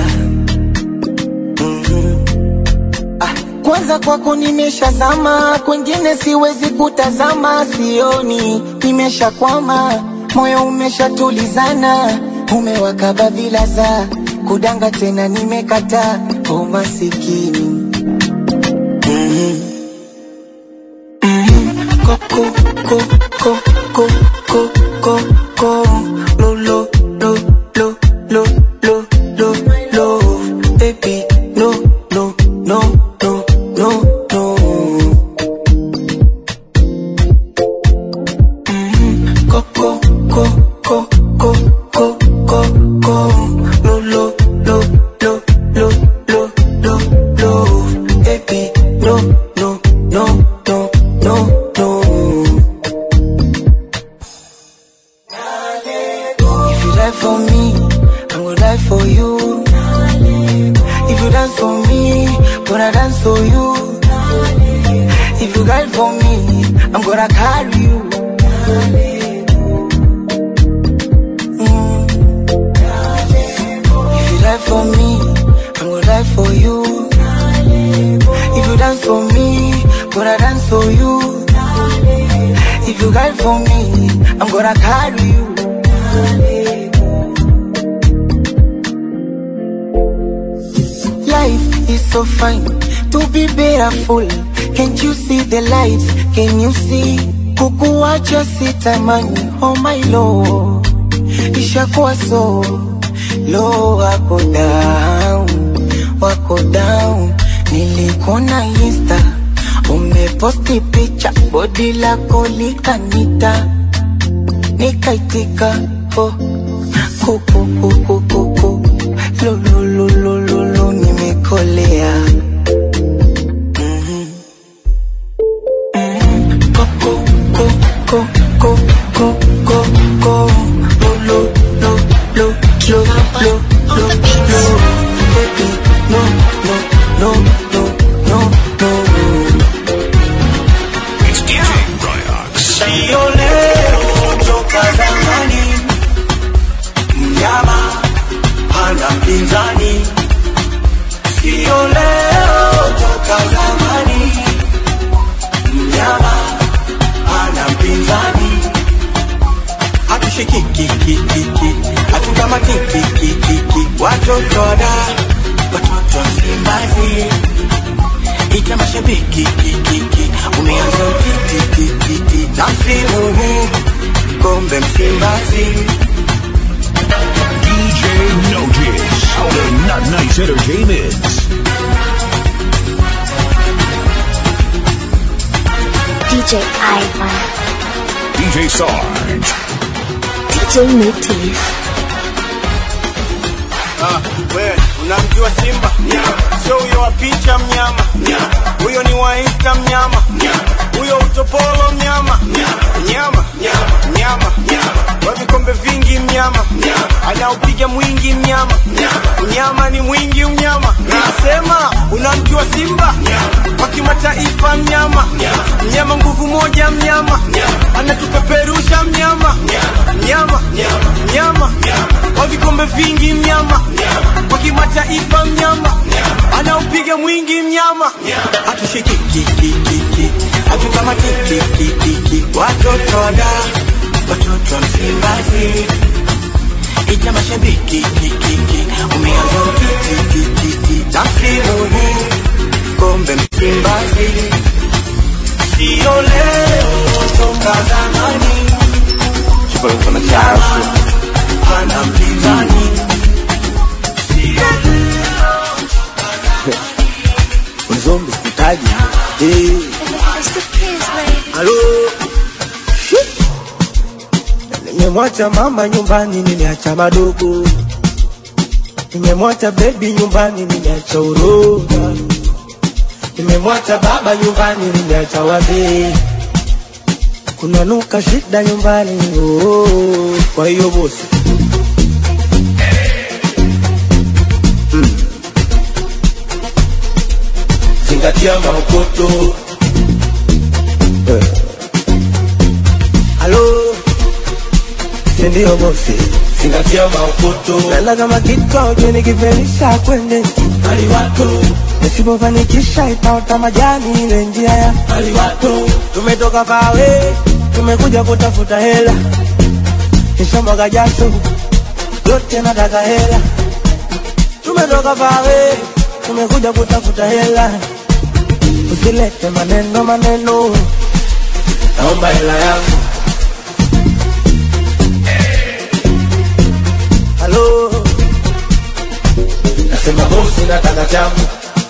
Mm-hmm. Ah, kwanza kwako nimeshazama, kwingine siwezi kutazama, sioni nimeshakwama, moyo umeshatulizana, umewakaba vilaza, kudanga tena nimekata, oh masikini. Mm-hmm. Mm-hmm. Go go go go go go go go lo lo lo lo lo lo lo lo baby no no no no no no. Mm-hmm. Go go go go go go go go lo lo lo lo lo lo lo lo baby no no no no no no. If you die for me, I'm gonna die for you. If you dance for me, gonna dance for you. If you cry for me, I'm gonna carry you. Mm. If you die for me, I'm gonna die for you. If you dance for me, gonna dance for you. If you got for me, I'm gonna carry you. Life is so fine to be beautiful. Can't you see the lights? Can you see? Kukuacha sitamani, oh my lord. Ishakuwa so low, wako down, wako down. Nilikona Insta, umeposti picha, body lako likanita, nikaitika, oh, kuku kuku kuku, lo lo lo lo lo lo, nimekolea. Mhm, mhm, kuku kuku kuku kuku kuku, lo lo lo lo lo lo lo lo, baby, no no no no no no. It's D J Bryox. Sio leo toka zamani, mnyama hana mpinzani. Sio leo toka zamani, mnyama hana mpinzani. Hatushiki kiki kiki, hatungama kiki kiki kiki. Watoto da, watoto Msimbazi, ita mashabiki kiki. Umeanza titi titi titi, na msimu huu kombe Msimbazi. D J Notice, the Not Nice Entertainment. D J Ivan, D J Sarge. D J Notice. Ah, we, unamjua Simba? Sio huyo wa picha mnyama. Huyo ni wa Insta mnyama. Huyo utopolo mnyama. Mnyama, mnyama. Wa vikombe vingi mnyama. Anaupiga mwingi mnyama. Mnyama ni mwingi mnyama. Nasema unamjua Simba? Wa kimataifa mnyama. Mnyama nguvu moja mnyama. Anatupeperusha mnyama. Mnyama, mnyama. Wa vikombe vingi mnyama. Wa kimataifa mnyama. Anaupiga mwingi mnyama. Hatushiki kiki kiki, hatungama kiki kiki kiki. Watoto da, watoto Msimbazi, ita mashabiki kiki kiki. Umeanza titi titi titi, na msimu huu kombe Msimbazi. Sio leo toka zamani, mnyama hana mpinzani. Zombi sitaji. Eh. Halo. Nimemwacha mama nyumbani, nimeacha madogo. Nimemwacha baby nyumbani, nimeacha uroga. Nimemwacha baba nyumbani, nimeacha wazee. Kuna nuka shida nyumbani, oh. Kwa hiyo bosi, mm. Zingatia maokoto. Eh. Halo, sindio bosi? Zingatia maokoto. Nenda kama kitu ujue nikifelisha kwende hali watu, nisipofanikisha itaota majani ile njia ya hali watu. Tumetoka fawe, tumekuja kutafuta hela, kisha mwaga jasho yote nataka hela. Tumetoka fawe, tumekuja kutafuta hela. Usilete maneno maneno, naomba hela yangu. Halo, nasema bosi nataka changu.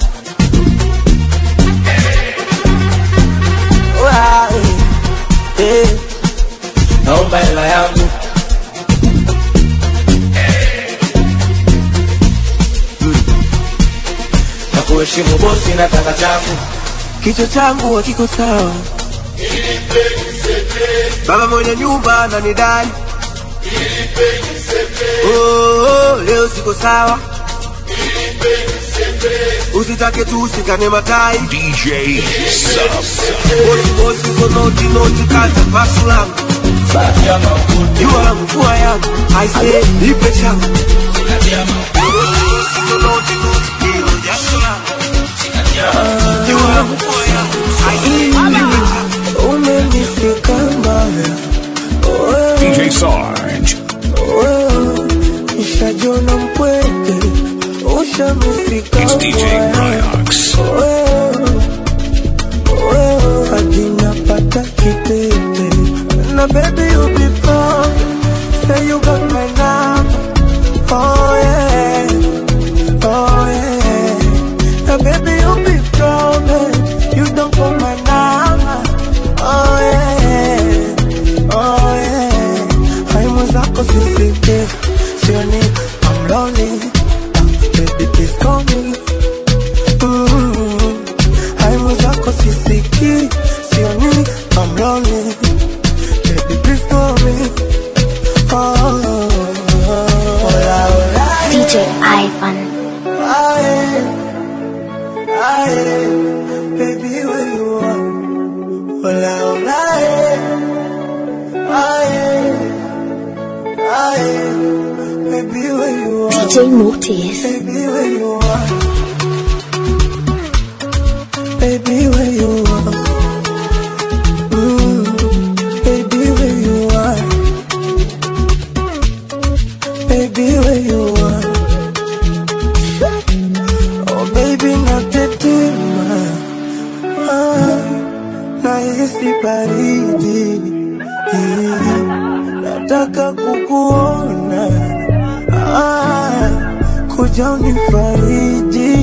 Wow, eh, naomba hela yangu. Hmm. Nakuheshimu bosi nataka changu. Kichwa changu hakiko sawa, baba mwenye nyumba ananidai. Oh, oh, leo siko sawa, usitake tu usikane matai. D J Sub. Bosi bosi konoti noti kaza pasu langu. Jua langu kuwa yangu, I say nipe changu. Bosi konoti noti kilo jasho langu. Jua langu kuwa yangu, I say nipe changu. Umenifika lonely. Baby, please call me. Oh, hola, hola. D J Ivan. Aye, aye, baby, where you are? Hola, hola, aye, aye, baby, where you are? D J Mortis. Baby, where you are? Baby, where you are? Mm, baby, where you are? Baby, where you are? Oh, baby, not the tema. Ah, nahisi baridi. Nataka kukuona. Ah, kuja unifariji.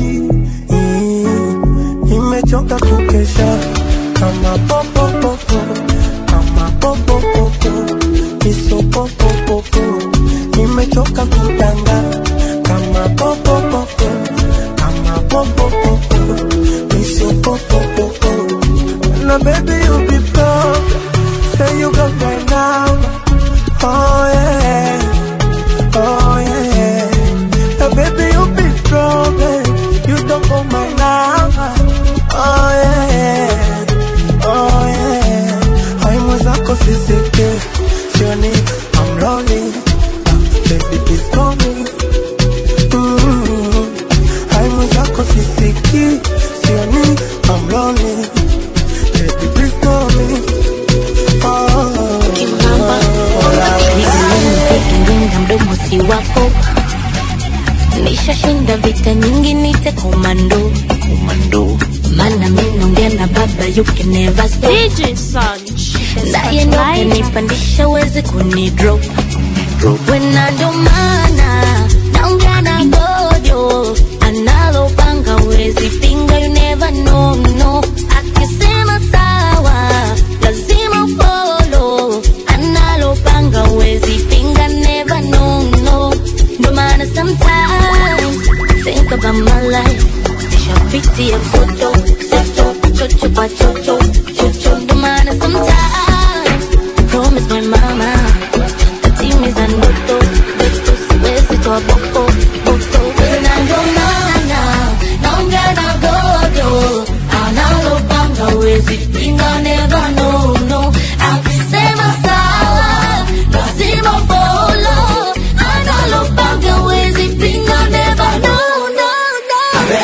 Nimechoka kukesha kama popo popo, kama popo popo, kiso popo popo. Nimechoka kudanga kama popo popo, kama popo popo, kiso popo popo. Now baby you be proud, say you got my number. Oh yeah, oh yeah. Now baby you be proud, you don't got my number. Oh yeah, oh yeah. I'm wazako sisike, sioni I'm lonely. Baby please call me. Mm-hmm. I'm wazako sisiki, sioni I'm lonely. Baby please call me. Oh, Kimamba, nikilenga mdomo si wako. Nishashinda vita nyingi nite komando. Komando. Mana minongea na baba you can never stop. D J Sanch. Ndaye ndo kanipandisha wezi kunidrop. Wena ndo mana naongea na gojo. Analopanga wezi pinga you never know no. Akisema sawa lazima follow. Analopanga wezi pinga never know no. Ndo mana sometimes think about my life. Pity a photo, photo, chocho pa chocho, chocho. The man sometimes promise my mama the team is an auto, auto. Where's it to a boko, boko? When I go mana, naongea na gojo, analo banga wezi pinga never know no. Akisema sawa, lazima follow. Analo banga wezi pinga never know no no.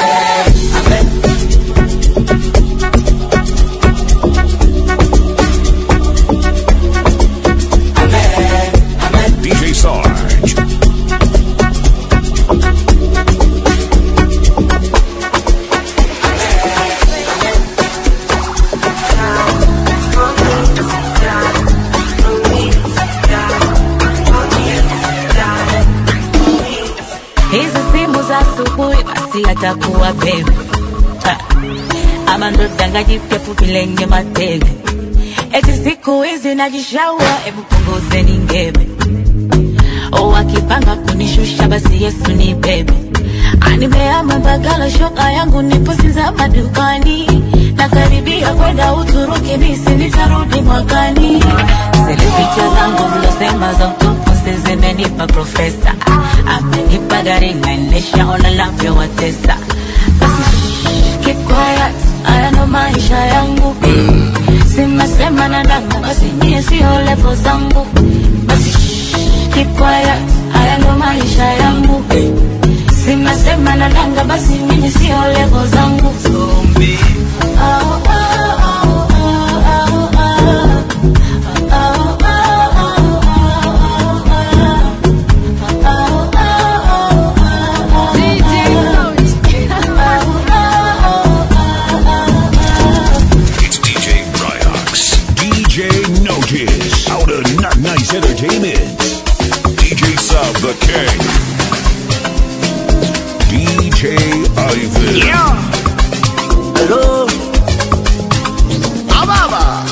D J Sarge. Hizi simu za asubuhi basi atakuwa bebe. Ama ndo dangaji pia pupilenge matege. Eti siku hizi najishaua ebu punguze ni ngebe. O wakipanga kunishusha basi Yesu ni bebe. Animeama bagala shoka yangu nipo sinza madukani. Nakaribia kwenda Uturuki misi nitarudi mwakani. Zile picha zangu mlosema za utupu zimenipa profesa. Amenipa gari naendesha ona lavya watesa. Basi keep quiet, haya ndo maisha yangu. Sima sema na danga basi nye siyo level zangu. Basi keep quiet, haya ndo maisha yangu. Sima sema na danga basi nye siyo level zangu. Zombie. Oh, oh, oh, oh, oh, oh. Entertainment. D J Sub the King. D J Ivan. Yeah. Hello. Ababa.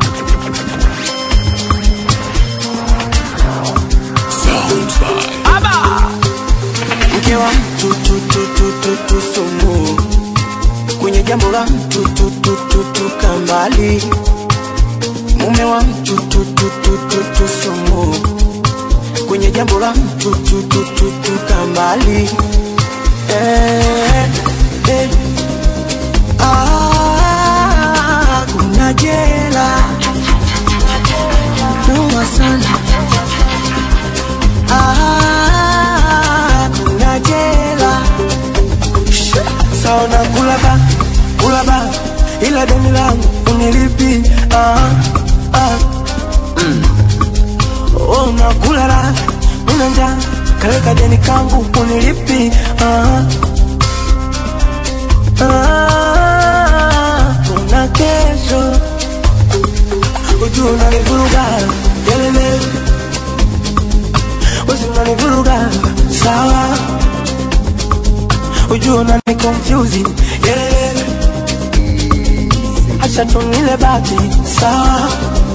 Sounds by Aba. Mke wa mtu tu tu tu tu tu sumu. Kwenye jambo la mtu tu tu tu tu kambali. mume wa mtu tu tu tu tu tu sumu, kwenye jambo la mtu tu tu tu tu kambali. Eh, eh. Ah, kuna jela noma sana. Ah, kuna jela saona kulaba kulaba, ila deni langu unilipi. Ah, ah. Mm. Oh, nakulala mina njaa, kaleka deni kangu unilipi. Ah, ah. Una kesho ujua unanivuruga yelele, usi unanivuruga sawa, ujua unani confusing yelele, acha tunile bati sawa.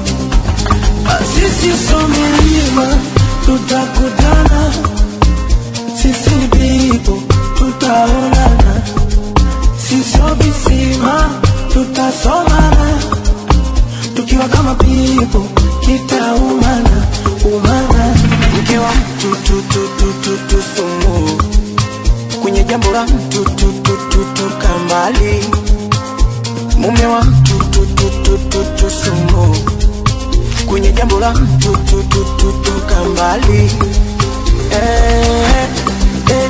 Sisi so milima tutakutana, sisi ni people tutaonana, sisi so visima tutasomana, tukiwa kama people kitaumana umana. Mke wa mtu tu tu tu tu tu sumu, kwenye jambo la mtu tu tu tu tu kambali. Mume wa mtu tu tu tu tu tu sumu, kwenye jambo la mtu tu tu tu tu kambali. Eh, eh.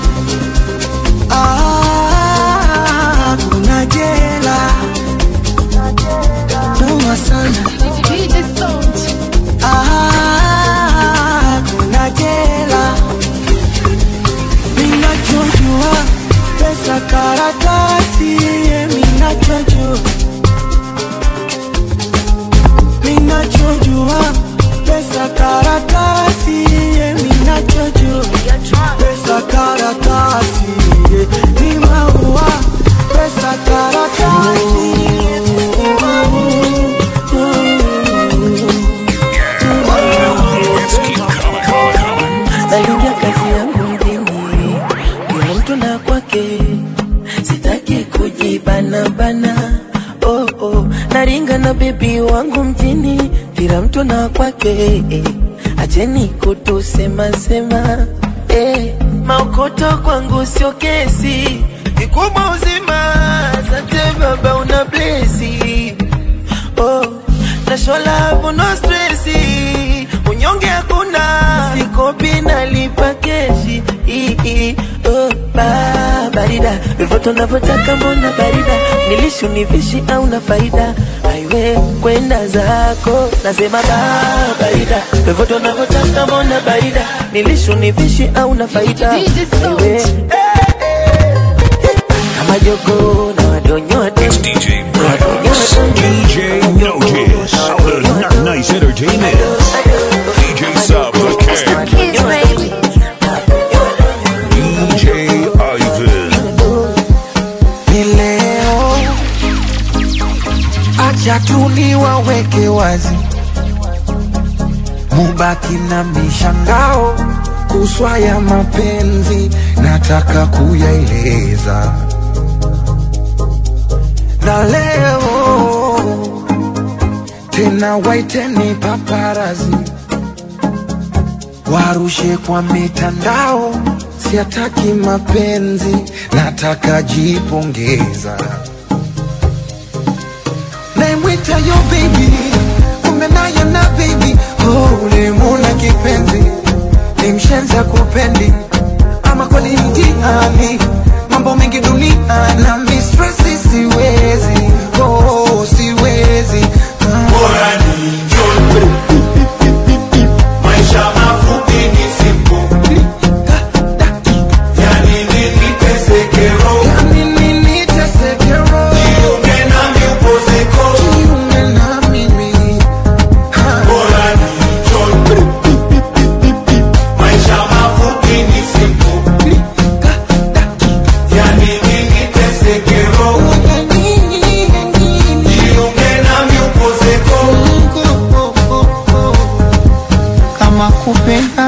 Ah, kuna jela noma sana. Ah, kuna jela, minachojua pesa karatasi, minachojua minachojua pesa karatasi, minachojua pesa karatasi ni maua, pesa karatasi ni maua. Nalingia kazi yangu mjini, bila mtu na kwake, sitaki kujibana bana. Oh oh, naringa na baby wangu mjini, kila mtu na kwake, eh. Acheni kutusema sema, eh. Maokoto kwangu sio kesi, kikubwa uzima, asante baba una blessi. Oh, na shola no stressi, unyonge hakuna, sikopi nalipa keshi. I, I, oh, ba, barida, vivoto navotaka mbona barida, nilishu nivishi au na faida, aiwe kwenda zako, nasema ba, barida, vivoto navotaka mbona barida, nilishu nivishi au na faida, aiwe eh, eh, kama joko na wadonyote. It's D J Bryox, D J Notice, out of Not Nice Entertainment, D J Sub the King, D J Ivan. Ni leo, acha tu niwaweke wazi, mubaki na mishangao kuswa ya mapenzi, nataka kuyaeleza. Na leo tena waiteni paparazi, warushe kwa mitandao, siataki mapenzi, nataka jipongeza. Naimwita yo baby, kumbe nayo na baby. Oh, ulimuna kipenzi, ni mshenza kupendi, ama kweli mtihani, mambo mengi dunia na mistressi siwezi. Oh, siwezi. Bora ni njoo, maisha mafupi ni simple. Yani nini tesekero, yani nini tesekero, jiunge nami upozeko, jiunge na mimi. Bora ni njoo, maisha mafupi ni simple. Yani nini tesekero, jiunge nami upozeko. Kama kupenda,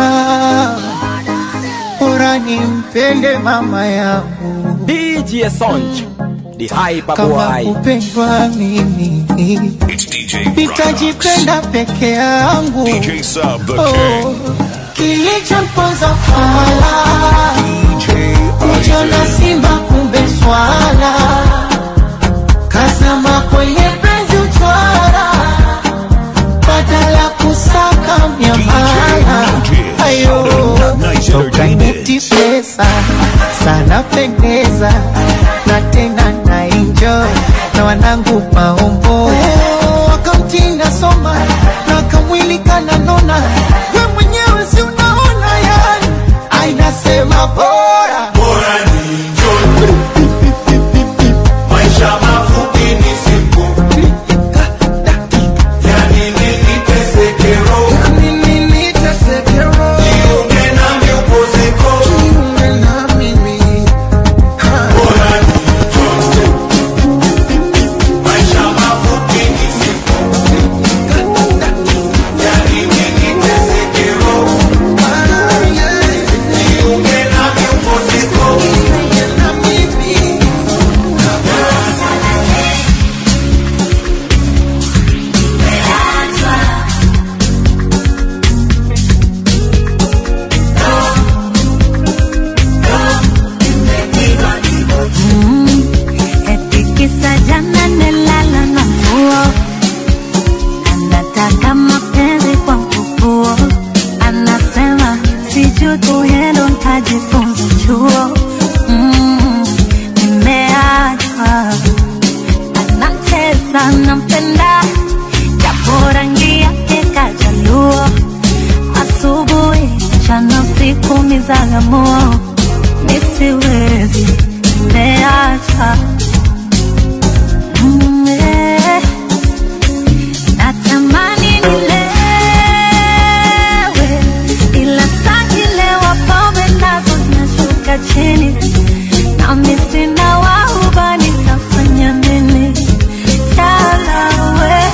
bora nimpende mama yangu. D J Sonj, the hyper boy. Kama kupendwa mimi, It's D nitajipenda peke yangu. D J Sub the oh, King. Kilichomponza fala kujiona simba kumbe swala, kazama kwenye penzi utwara, badala kusaka miamala. Ayo toka niti pesa sana pendeza, na tena na enjoy na wanangu maombo. Wakamtinda soma na kamwili kananona, we mwenyewe si unaona yani. Ainasema bora bora ni enjoy, maisha mafupi ni siku, yani nini tesekero, nini nitesekero, jiunge nami upozeko, jiunge na mimi. bora ni enjoy, maisha mafupi ni siku, yani nini tesekero, jiunge nami upozeko, jiunge na mimi. Eti kisa jana nilala na nguo, anataka mapenzi kwa mkupuo, anasema sijui kuhendo ntajifunza chuo. Mm, nimeachwa, anacheza nampenda, japo rangi yake kajaluo, asubuhi mchana usiku mizagamuo, nisiwezi nimeachwa. Mm, eh, natamani nilewe, ila sakilewa pombe nazo zinashuka chini, nami sina wahuba, nitafanya nini? Chalawe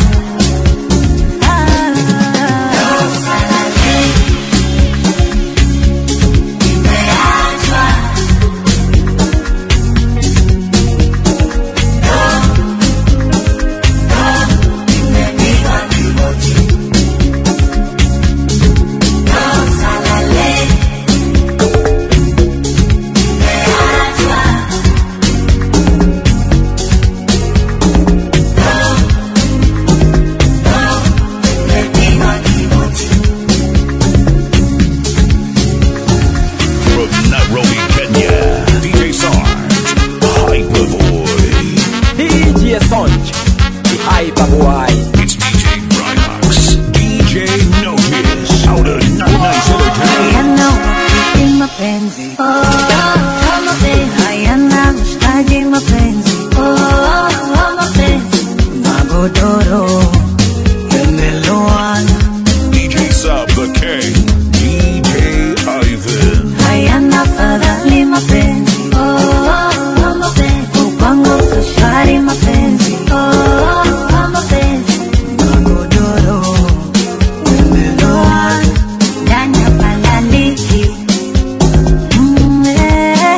From Nairobi, Kenya, D J Sarge, Hyperboy. D J Sarge, the Hyperboy. It's D J Bryox, D J Notice, out of ninety-nine Entertainment. hayana wakati mapenzi, oh, mapenzi hayana mshikaji mapenzi, oh, mapenzi magodoro yamelowana, D J Sub the King, D J Ivan. hayana fadhali mapenzi, oh, mapenzi upanga usashari mapenzi, oh, mapenzi magodoro yamelowana, ndani ya palaliki. Mm, eh,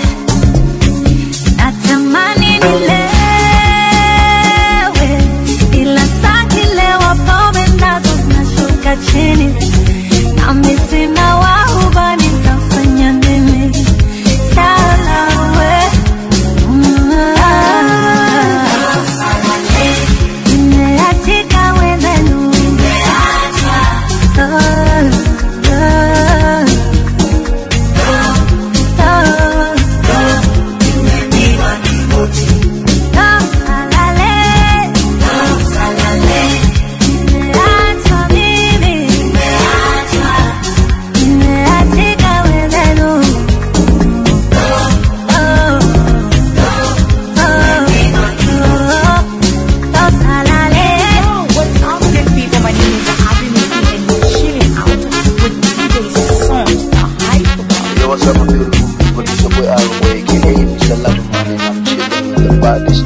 natamani nilewe, ila sakilewa pombe nazo zinashuka chini, nami sina wahuba, nitafanya nini? Chalawe nimeachika wenzenu, oh, Yo, what's up, my beautiful people? It's your boy Aaron Way, aka Mister Loverman, and I'm chilling with the baddest